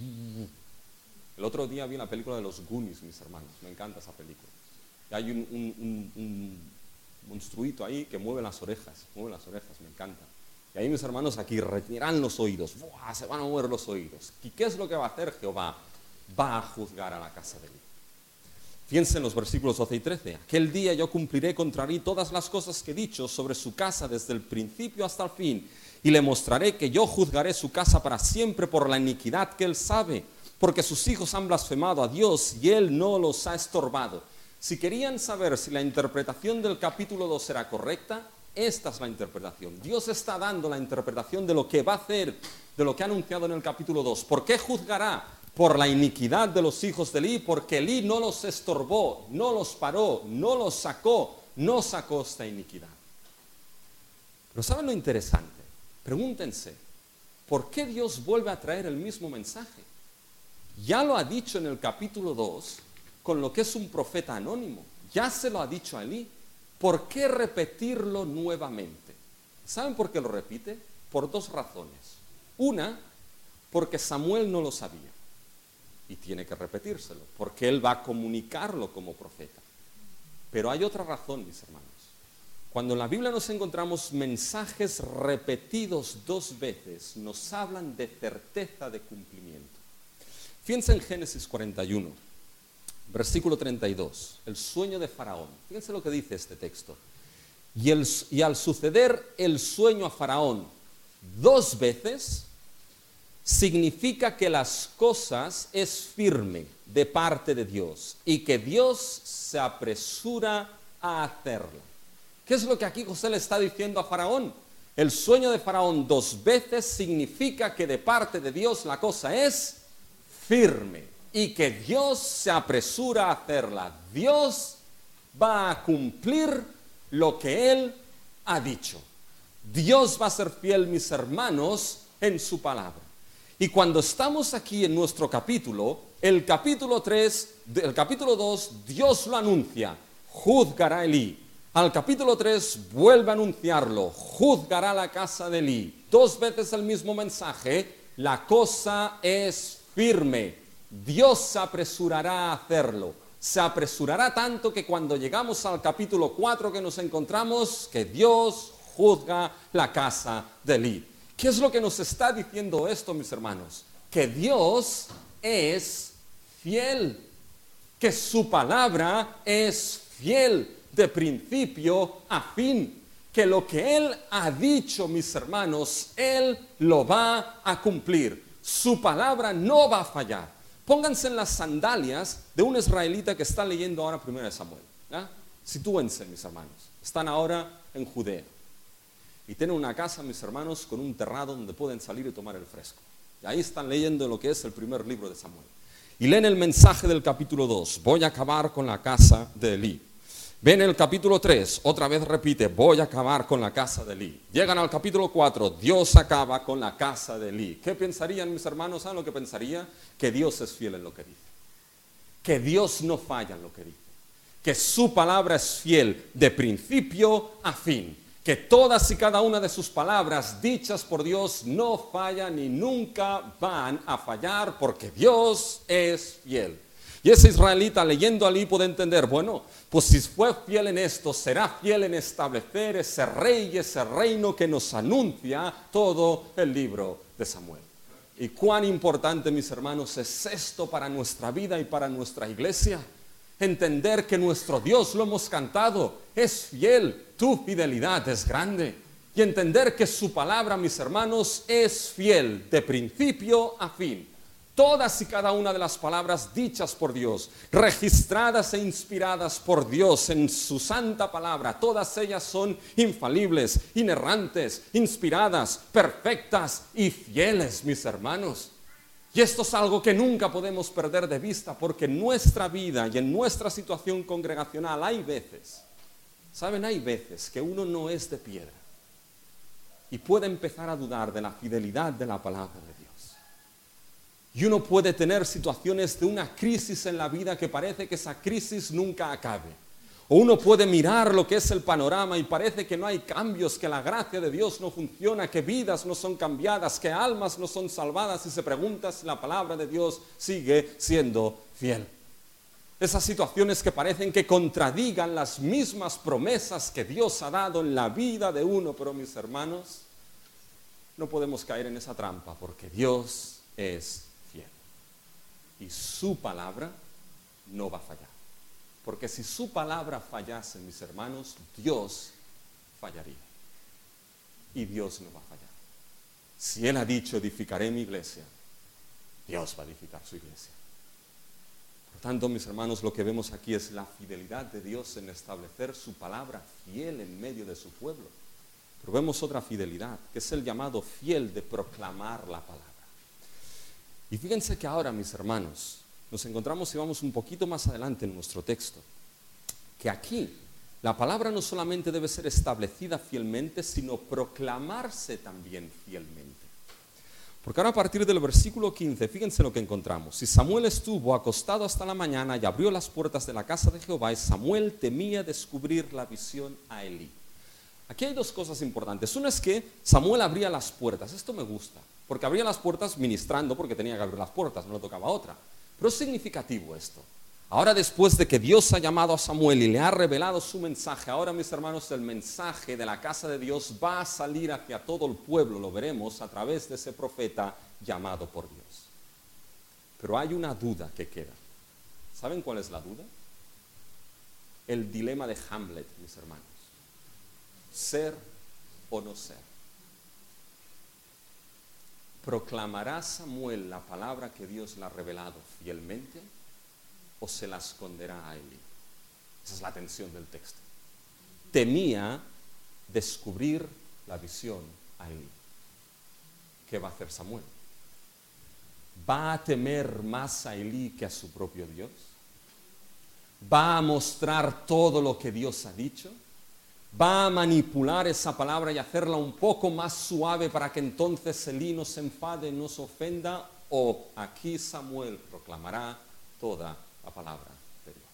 El otro día vi la película de los Goonies, mis hermanos. Me encanta esa película. Y hay un monstruito ahí que mueve las orejas, me encanta. Y ahí, mis hermanos, aquí retiran los oídos. ¡Buah! Se van a mover los oídos. ¿Y qué es lo que va a hacer Jehová? Va a juzgar a la casa de Elí. Fíjense en los versículos 12 y 13. Aquel día yo cumpliré contra Elí todas las cosas que he dicho sobre su casa desde el principio hasta el fin, y le mostraré que yo juzgaré su casa para siempre por la iniquidad que él sabe, porque sus hijos han blasfemado a Dios y él no los ha estorbado. Si querían saber si la interpretación del capítulo 2 era correcta, esta es la interpretación. Dios está dando la interpretación de lo que va a hacer, de lo que ha anunciado en el capítulo 2. ¿Por qué juzgará? Por la iniquidad de los hijos de Elí, porque Elí no los estorbó, no los paró, no los sacó, no os acosta iniquidad. Pero ¿saben lo interesante? Pregúntense, ¿por qué Dios vuelve a traer el mismo mensaje? Ya lo ha dicho en el capítulo 2 con lo que es un profeta anónimo. Ya se lo ha dicho a Elí. ¿Por qué repetirlo nuevamente? ¿Saben por qué lo repite? Por dos razones. Una, porque Samuel no lo sabía y tiene que repetírselo, porque él va a comunicarlo como profeta. Pero hay otra razón, mis hermanos. Cuando en la Biblia nos encontramos mensajes repetidos dos veces, nos hablan de certeza de cumplimiento. Fíjense en Génesis 41, versículo 32, el sueño de Faraón. Fíjense lo que dice este texto. Y al suceder el sueño a Faraón dos veces, significa que las cosas es firme de parte de Dios y que Dios se apresura a hacerla. ¿Qué es lo que aquí José le está diciendo a Faraón? El sueño de Faraón dos veces significa que de parte de Dios la cosa es firme y que Dios se apresura a hacerla. Dios va a cumplir lo que Él ha dicho. Dios va a ser fiel, mis hermanos, en su palabra. Y cuando estamos aquí en nuestro capítulo, el capítulo 2, Dios lo anuncia, juzgará Elí. Al capítulo 3 vuelve a anunciarlo, juzgará la casa de Elí. Dos veces el mismo mensaje, la cosa es firme. Dios se apresurará a hacerlo. Se apresurará tanto que cuando llegamos al capítulo 4 que nos encontramos, que Dios juzga la casa de Elí. ¿Qué es lo que nos está diciendo esto, mis hermanos? Que Dios es fiel, que su palabra es fiel de principio a fin, que lo que Él ha dicho, mis hermanos, Él lo va a cumplir. Su palabra no va a fallar. Pónganse en las sandalias de un israelita que está leyendo ahora 1 Samuel. Sitúense, mis hermanos. Están ahora en Judea. Y tienen una casa, mis hermanos, con un terrado donde pueden salir y tomar el fresco. Y ahí están leyendo lo que es el primer libro de Samuel. Y leen el mensaje del capítulo 2. Voy a acabar con la casa de Elí. Ven el capítulo 3, otra vez repite, voy a acabar con la casa de Elí. Llegan al capítulo 4, Dios acaba con la casa de Elí. ¿Qué pensarían, mis hermanos? ¿Saben lo que pensaría? Que Dios es fiel en lo que dice. Que Dios no falla en lo que dice. Que su palabra es fiel de principio a fin. Que todas y cada una de sus palabras dichas por Dios no fallan y nunca van a fallar porque Dios es fiel. Y ese israelita leyendo allí puede entender, bueno, pues si fue fiel en esto, será fiel en establecer ese rey y ese reino que nos anuncia todo el libro de Samuel. Y cuán importante, mis hermanos, es esto para nuestra vida y para nuestra iglesia. Entender que nuestro Dios, lo hemos cantado, es fiel, tu fidelidad es grande. Y entender que su palabra, mis hermanos, es fiel de principio a fin. Todas y cada una de las palabras dichas por Dios, registradas e inspiradas por Dios en su santa palabra, todas ellas son infalibles, inerrantes, inspiradas, perfectas y fieles, mis hermanos. Y esto es algo que nunca podemos perder de vista, porque en nuestra vida y en nuestra situación congregacional hay veces, ¿saben? Hay veces que uno no es de piedra y puede empezar a dudar de la fidelidad de la palabra de Dios. Y uno puede tener situaciones de una crisis en la vida que parece que esa crisis nunca acabe. O uno puede mirar lo que es el panorama y parece que no hay cambios, que la gracia de Dios no funciona, que vidas no son cambiadas, que almas no son salvadas, y se pregunta si la palabra de Dios sigue siendo fiel. Esas situaciones que parecen que contradigan las mismas promesas que Dios ha dado en la vida de uno, pero mis hermanos, no podemos caer en esa trampa porque Dios es fiel. Y su palabra no va a fallar. Porque si su palabra fallase, mis hermanos, Dios fallaría. Y Dios no va a fallar. Si Él ha dicho, edificaré mi iglesia, Dios va a edificar su iglesia. Por tanto, mis hermanos, lo que vemos aquí es la fidelidad de Dios en establecer su palabra fiel en medio de su pueblo. Pero vemos otra fidelidad, que es el llamado fiel de proclamar la palabra. Y fíjense que ahora, mis hermanos, nos encontramos y vamos un poquito más adelante en nuestro texto, que aquí La palabra no solamente debe ser establecida fielmente, sino proclamarse también fielmente. Porque ahora a partir del versículo 15, fíjense lo que encontramos. Y Samuel estuvo acostado hasta la mañana y abrió las puertas de la casa de Jehová, y Samuel temía descubrir la visión a Elí. Aquí hay dos cosas importantes. Una es que Samuel abría las puertas. Esto me gusta, porque abría las puertas ministrando, porque tenía que abrir las puertas, no le tocaba otra. Pero es significativo esto. Ahora, después de que Dios ha llamado a Samuel y le ha revelado su mensaje, ahora, mis hermanos, el mensaje de la casa de Dios va a salir hacia todo el pueblo, lo veremos a través de ese profeta llamado por Dios. Pero hay una duda que queda. ¿Saben cuál es la duda? El dilema de Hamlet, mis hermanos. Ser o no ser. ¿Proclamará Samuel la palabra que Dios le ha revelado fielmente o se la esconderá a Elí? Esa es la tensión del texto. Temía descubrir la visión a Elí. ¿Qué va a hacer Samuel? ¿Va a temer más a Elí que a su propio Dios? ¿Va a mostrar todo lo que Dios ha dicho? ¿Va a manipular esa palabra y hacerla un poco más suave para que entonces Elí no se enfade, no se ofenda? ¿O aquí Samuel proclamará toda la palabra de Dios?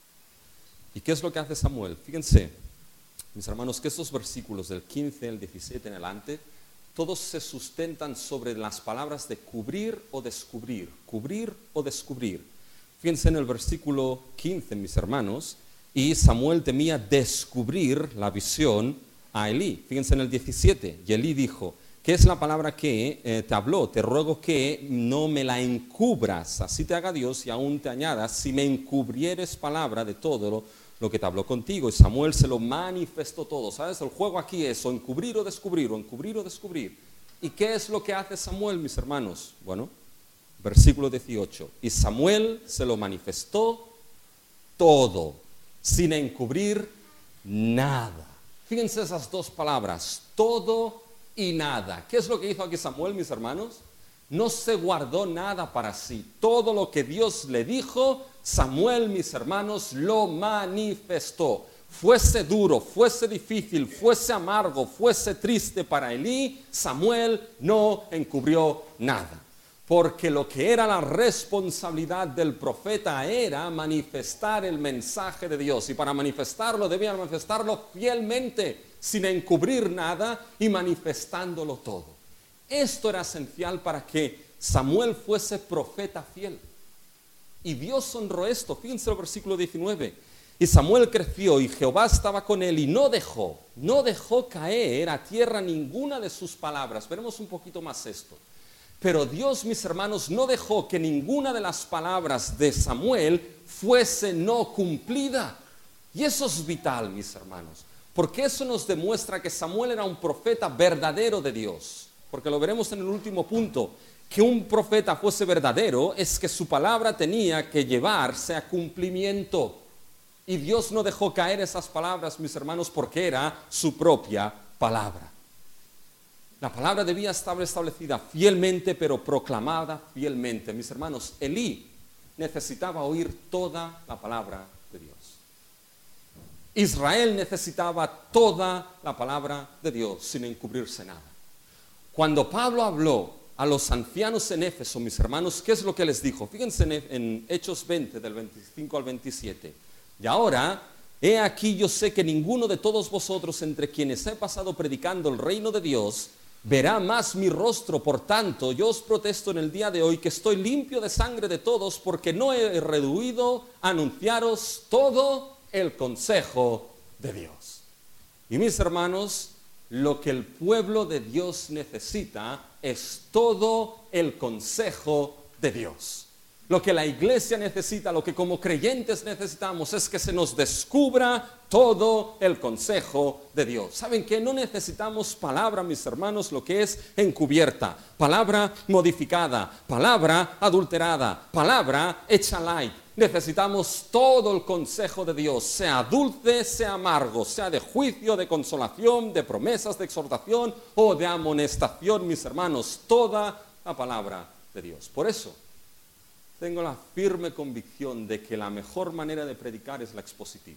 ¿Y qué es lo que hace Samuel? Fíjense, mis hermanos, que estos versículos del 15 al 17 en adelante, todos se sustentan sobre las palabras de cubrir o descubrir, cubrir o descubrir. Fíjense en el versículo 15, mis hermanos, y Samuel temía descubrir la visión a Elí. Fíjense en el 17, y Elí dijo: ¿qué es la palabra que te habló? Te ruego que no me la encubras, así te haga Dios y aún te añada, si me encubrieres palabra de todo lo que te habló contigo. Y Samuel se lo manifestó todo. ¿Sabes? El juego aquí es o encubrir o descubrir, o encubrir o descubrir. ¿Y qué es lo que hace Samuel, mis hermanos? Bueno, versículo 18. Y Samuel se lo manifestó todo, sin encubrir nada. Fíjense esas dos palabras, todo y nada. ¿Qué es lo que hizo aquí Samuel, mis hermanos? No se guardó nada para sí. Todo lo que Dios le dijo, Samuel, mis hermanos, lo manifestó. Fuese duro, fuese difícil, fuese amargo, fuese triste para Elí, Samuel no encubrió nada. Porque lo que era la responsabilidad del profeta era manifestar el mensaje de Dios. Y para manifestarlo debía manifestarlo fielmente, sin encubrir nada y manifestándolo todo. Esto era esencial para que Samuel fuese profeta fiel. Y Dios honró esto. Fíjense el versículo 19. Y Samuel creció y Jehová estaba con él y no dejó caer a tierra ninguna de sus palabras. Veremos un poquito más esto. Pero Dios, mis hermanos, no dejó que ninguna de las palabras de Samuel fuese no cumplida. Y eso es vital, mis hermanos, porque eso nos demuestra que Samuel era un profeta verdadero de Dios. Porque lo veremos en el último punto. Que un profeta fuese verdadero es que su palabra tenía que llevarse a cumplimiento. Y Dios no dejó caer esas palabras, mis hermanos, porque era su propia palabra. La palabra debía estar establecida fielmente, pero proclamada fielmente. Mis hermanos, Elí necesitaba oír toda la palabra de Dios. Israel necesitaba toda la palabra de Dios, sin encubrirse nada. Cuando Pablo habló a los ancianos en Éfeso, mis hermanos, ¿qué es lo que les dijo? Fíjense en Hechos 20, del 25 al 27. Y ahora, he aquí, yo sé que ninguno de todos vosotros, entre quienes he pasado predicando el reino de Dios, verá más mi rostro. Por tanto, yo os protesto en el día de hoy que estoy limpio de sangre de todos, porque no he rehuido anunciaros todo el consejo de Dios. Y mis hermanos, lo que el pueblo de Dios necesita es todo el consejo de Dios. Lo que la iglesia necesita, lo que como creyentes necesitamos es que se nos descubra todo el consejo de Dios. ¿Saben qué? No necesitamos palabra, mis hermanos, lo que es encubierta, palabra modificada, palabra adulterada, palabra hecha light. Necesitamos todo el consejo de Dios, sea dulce, sea amargo, sea de juicio, de consolación, de promesas, de exhortación o de amonestación, mis hermanos, toda la palabra de Dios. Por eso, tengo la firme convicción de que la mejor manera de predicar es la expositiva.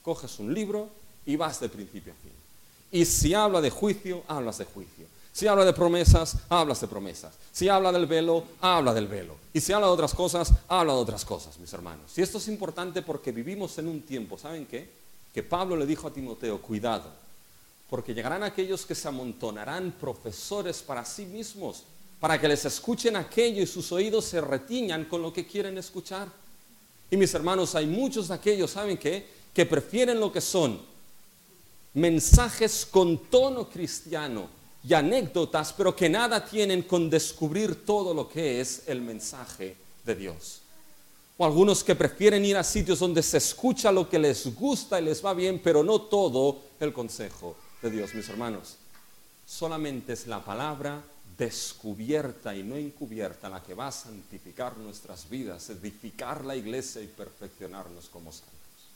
Coges un libro y vas de principio a fin. Y si habla de juicio, hablas de juicio. Si habla de promesas, hablas de promesas. Si habla del velo, habla del velo. Y si habla de otras cosas, habla de otras cosas, mis hermanos. Y esto es importante porque vivimos en un tiempo, ¿saben qué? Que Pablo le dijo a Timoteo, cuidado, porque llegarán aquellos que se amontonarán profesores para sí mismos, para que les escuchen aquello y sus oídos se retiñan con lo que quieren escuchar. Y mis hermanos, hay muchos de aquellos, ¿saben qué? Que prefieren lo que son mensajes con tono cristiano y anécdotas, pero que nada tienen con descubrir todo lo que es el mensaje de Dios. O algunos que prefieren ir a sitios donde se escucha lo que les gusta y les va bien, pero no todo el consejo de Dios. Mis hermanos, solamente es la palabra descubierta y no encubierta la que va a santificar nuestras vidas, edificar la iglesia y perfeccionarnos como santos.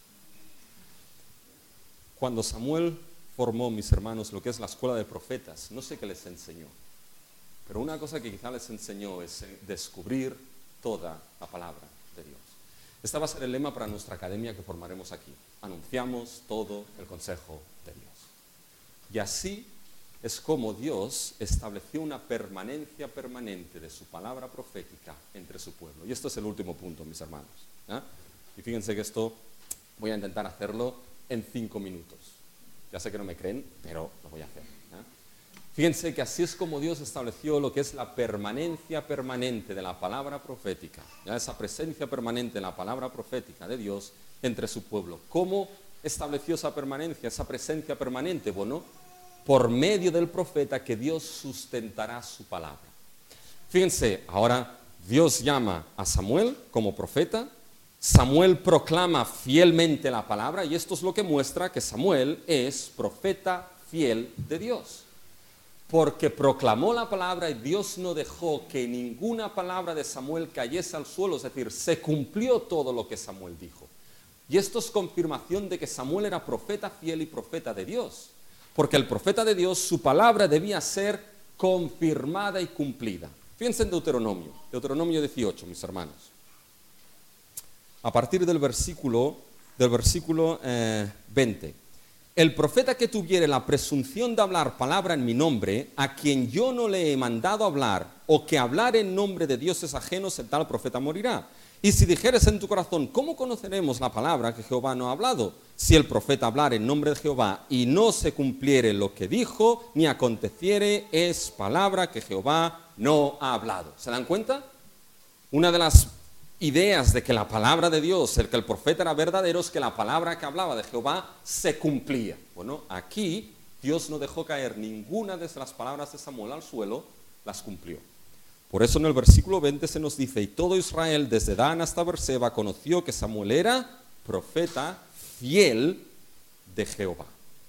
Cuando Samuel formó, mis hermanos, lo que es la escuela de profetas, no sé qué les enseñó, pero una cosa que quizá les enseñó es descubrir toda la palabra de Dios. Este va a ser el lema para nuestra academia que formaremos aquí. Anunciamos todo el consejo de Dios. Y así es como Dios estableció una permanencia permanente de su palabra profética entre su pueblo. Y esto es el último punto, mis hermanos. Y fíjense que esto voy a intentar hacerlo en 5 minutos. Ya sé que no me creen, pero lo voy a hacer. Fíjense que así es como Dios estableció lo que es la permanencia permanente de la palabra profética, esa presencia permanente de la palabra profética de Dios entre su pueblo. ¿Cómo estableció esa permanencia, esa presencia permanente? Bueno, por medio del profeta que Dios sustentará su palabra. Fíjense, ahora Dios llama a Samuel como profeta. Samuel proclama fielmente la palabra y esto es lo que muestra que Samuel es profeta fiel de Dios. Porque proclamó la palabra y Dios no dejó que ninguna palabra de Samuel cayese al suelo, es decir, se cumplió todo lo que Samuel dijo. Y esto es confirmación de que Samuel era profeta fiel y profeta de Dios. Porque el profeta de Dios, su palabra debía ser confirmada y cumplida. Fíjense en Deuteronomio 18, mis hermanos. A partir del versículo 20. El profeta que tuviere la presunción de hablar palabra en mi nombre, a quien yo no le he mandado hablar, o que hablar en nombre de dioses ajenos, el tal profeta morirá. Y si dijeres en tu corazón, ¿cómo conoceremos la palabra que Jehová no ha hablado? Si el profeta hablar en nombre de Jehová y no se cumpliere lo que dijo, ni aconteciere, es palabra que Jehová no ha hablado. ¿Se dan cuenta? Una de las ideas de que la palabra de Dios, el que el profeta era verdadero, es que la palabra que hablaba de Jehová se cumplía. Bueno, aquí Dios no dejó caer ninguna de las palabras de Samuel al suelo, las cumplió. Por eso en el versículo 20 se nos dice, y todo Israel desde Dan hasta Berseba conoció que Samuel era profeta fiel de Jehová.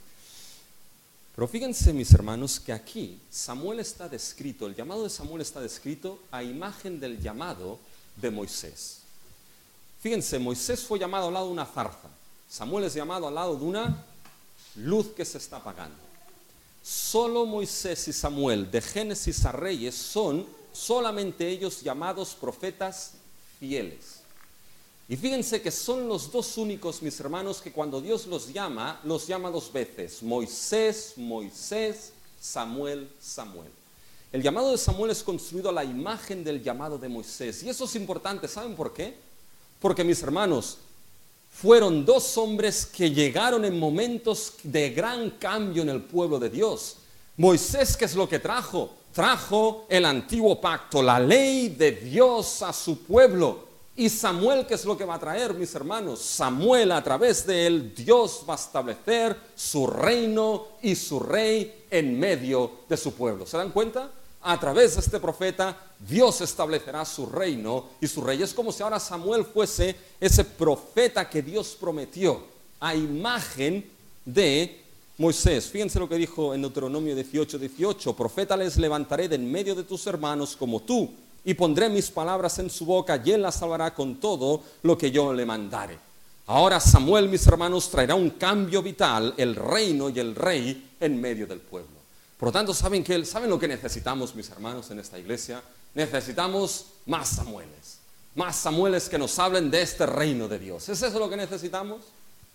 Pero fíjense, mis hermanos, que aquí Samuel está descrito, el llamado de Samuel está descrito a imagen del llamado de Moisés. Fíjense, Moisés fue llamado al lado de una zarza. Samuel es llamado al lado de una luz que se está apagando. Solo Moisés y Samuel, de Génesis a Reyes, son solamente ellos llamados profetas fieles. Y fíjense que son los dos únicos, mis hermanos, que cuando Dios los llama 2 veces. Moisés, Moisés, Samuel, Samuel. El llamado de Samuel es construido a la imagen del llamado de Moisés. Y eso es importante, ¿saben por qué? Porque, mis hermanos, fueron 2 hombres que llegaron en momentos de gran cambio en el pueblo de Dios. Moisés, ¿qué es lo que trajo? Trajo el antiguo pacto, la ley de Dios a su pueblo. Y Samuel, ¿qué es lo que va a traer, mis hermanos? Samuel, a través de él, Dios va a establecer su reino y su rey en medio de su pueblo. ¿Se dan cuenta? A través de este profeta, Dios establecerá su reino y su rey. Es como si ahora Samuel fuese ese profeta que Dios prometió, a imagen de Moisés. Fíjense lo que dijo en Deuteronomio 18:18. Profeta les levantaré de en medio de tus hermanos como tú, y pondré mis palabras en su boca, y él las salvará con todo lo que yo le mandare. Ahora Samuel, mis hermanos, traerá un cambio vital, el reino y el rey en medio del pueblo. Por lo tanto, ¿saben lo que necesitamos, mis hermanos, en esta iglesia? Necesitamos más Samueles que nos hablen de este reino de Dios. ¿Es eso lo que necesitamos?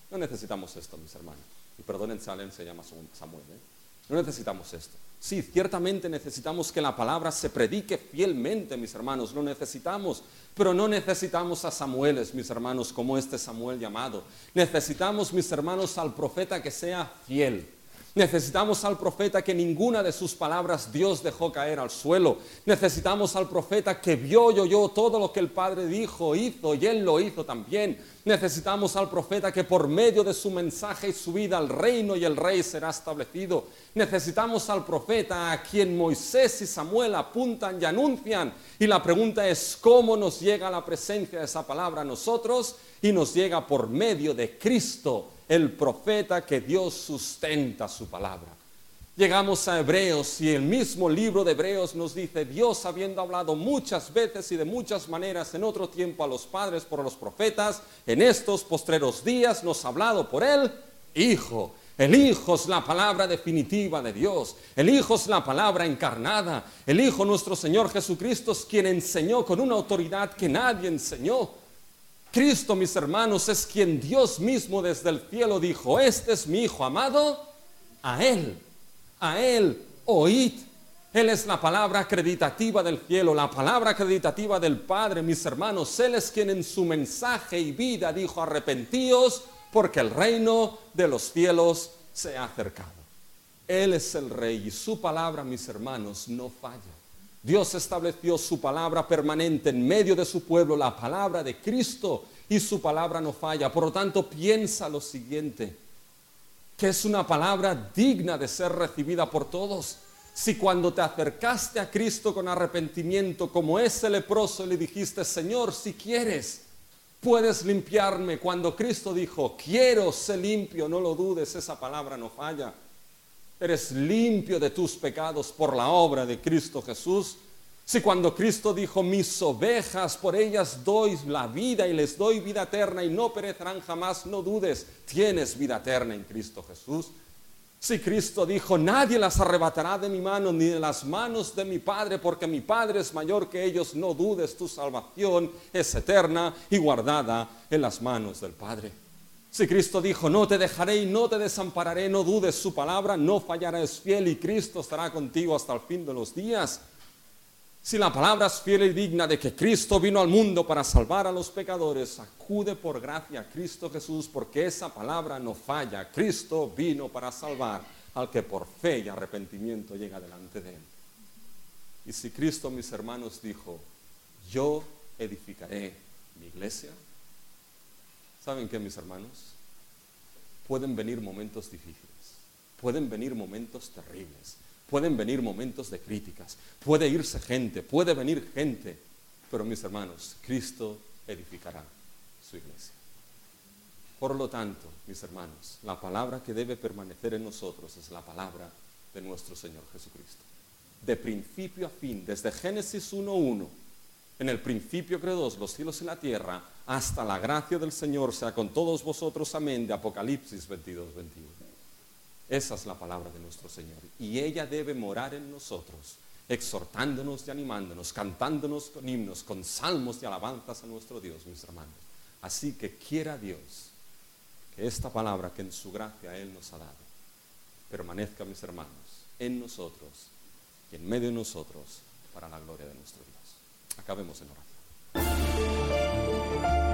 No necesitamos esto, mis hermanos. Y perdonen si alguien se llama Samuel, No necesitamos esto. Sí, ciertamente necesitamos que la palabra se predique fielmente, mis hermanos, lo necesitamos, pero no necesitamos a Samueles, mis hermanos, como este Samuel llamado. Necesitamos, mis hermanos, al profeta que sea fiel. Necesitamos al profeta que ninguna de sus palabras Dios dejó caer al suelo. Necesitamos al profeta que vio y oyó todo lo que el Padre dijo, hizo, y él lo hizo también. Necesitamos al profeta que por medio de su mensaje y su vida el reino y el rey será establecido. Necesitamos al profeta a quien Moisés y Samuel apuntan y anuncian. Y la pregunta es, ¿cómo nos llega la presencia de esa palabra a nosotros? Y nos llega por medio de Cristo, el profeta que Dios sustenta su palabra. Llegamos a Hebreos y el mismo libro de Hebreos nos dice, Dios habiendo hablado muchas veces y de muchas maneras en otro tiempo a los padres por los profetas, en estos postreros días nos ha hablado por el Hijo. El Hijo es la palabra definitiva de Dios. El Hijo es la palabra encarnada. El Hijo, nuestro Señor Jesucristo, es quien enseñó con una autoridad que nadie enseñó. Cristo, mis hermanos, es quien Dios mismo desde el cielo dijo, este es mi Hijo amado, a Él oíd. Él es la palabra acreditativa del cielo, la palabra acreditativa del Padre, mis hermanos. Él es quien en su mensaje y vida dijo, arrepentíos, porque el reino de los cielos se ha acercado. Él es el Rey y su palabra, mis hermanos, no falla. Dios estableció su palabra permanente en medio de su pueblo, la palabra de Cristo, y su palabra no falla. Por lo tanto, piensa lo siguiente, que es una palabra digna de ser recibida por todos. Si cuando te acercaste a Cristo con arrepentimiento, como ese leproso, le dijiste, Señor, si quieres, puedes limpiarme. Cuando Cristo dijo, quiero ser limpio, no lo dudes, esa palabra no falla. Eres limpio de tus pecados por la obra de Cristo Jesús. Si cuando Cristo dijo, mis ovejas, por ellas doy la vida y les doy vida eterna y no perecerán jamás, no dudes, tienes vida eterna en Cristo Jesús. Si Cristo dijo, nadie las arrebatará de mi mano ni de las manos de mi Padre, porque mi Padre es mayor que ellos, no dudes, tu salvación es eterna y guardada en las manos del Padre. Si Cristo dijo, no te dejaré y no te desampararé, no dudes, su palabra no fallará, es fiel y Cristo estará contigo hasta el fin de los días. Si la palabra es fiel y digna de que Cristo vino al mundo para salvar a los pecadores, acude por gracia a Cristo Jesús, porque esa palabra no falla. Cristo vino para salvar al que por fe y arrepentimiento llega delante de Él. Y si Cristo, mis hermanos, dijo, yo edificaré mi iglesia, ¿saben qué, mis hermanos? Pueden venir momentos difíciles, pueden venir momentos terribles, pueden venir momentos de críticas, puede irse gente, puede venir gente, pero mis hermanos, Cristo edificará su iglesia. Por lo tanto, mis hermanos, la palabra que debe permanecer en nosotros es la palabra de nuestro Señor Jesucristo. De principio a fin, desde Génesis 1:1, en el principio creó Dios los cielos y la tierra, hasta la gracia del Señor sea con todos vosotros, amén, de Apocalipsis 22:21. Esa es la palabra de nuestro Señor y ella debe morar en nosotros, exhortándonos y animándonos, cantándonos con himnos, con salmos y alabanzas a nuestro Dios, mis hermanos. Así que quiera Dios que esta palabra que en su gracia Él nos ha dado permanezca, mis hermanos, en nosotros y en medio de nosotros para la gloria de nuestro Dios. Acabemos en oración.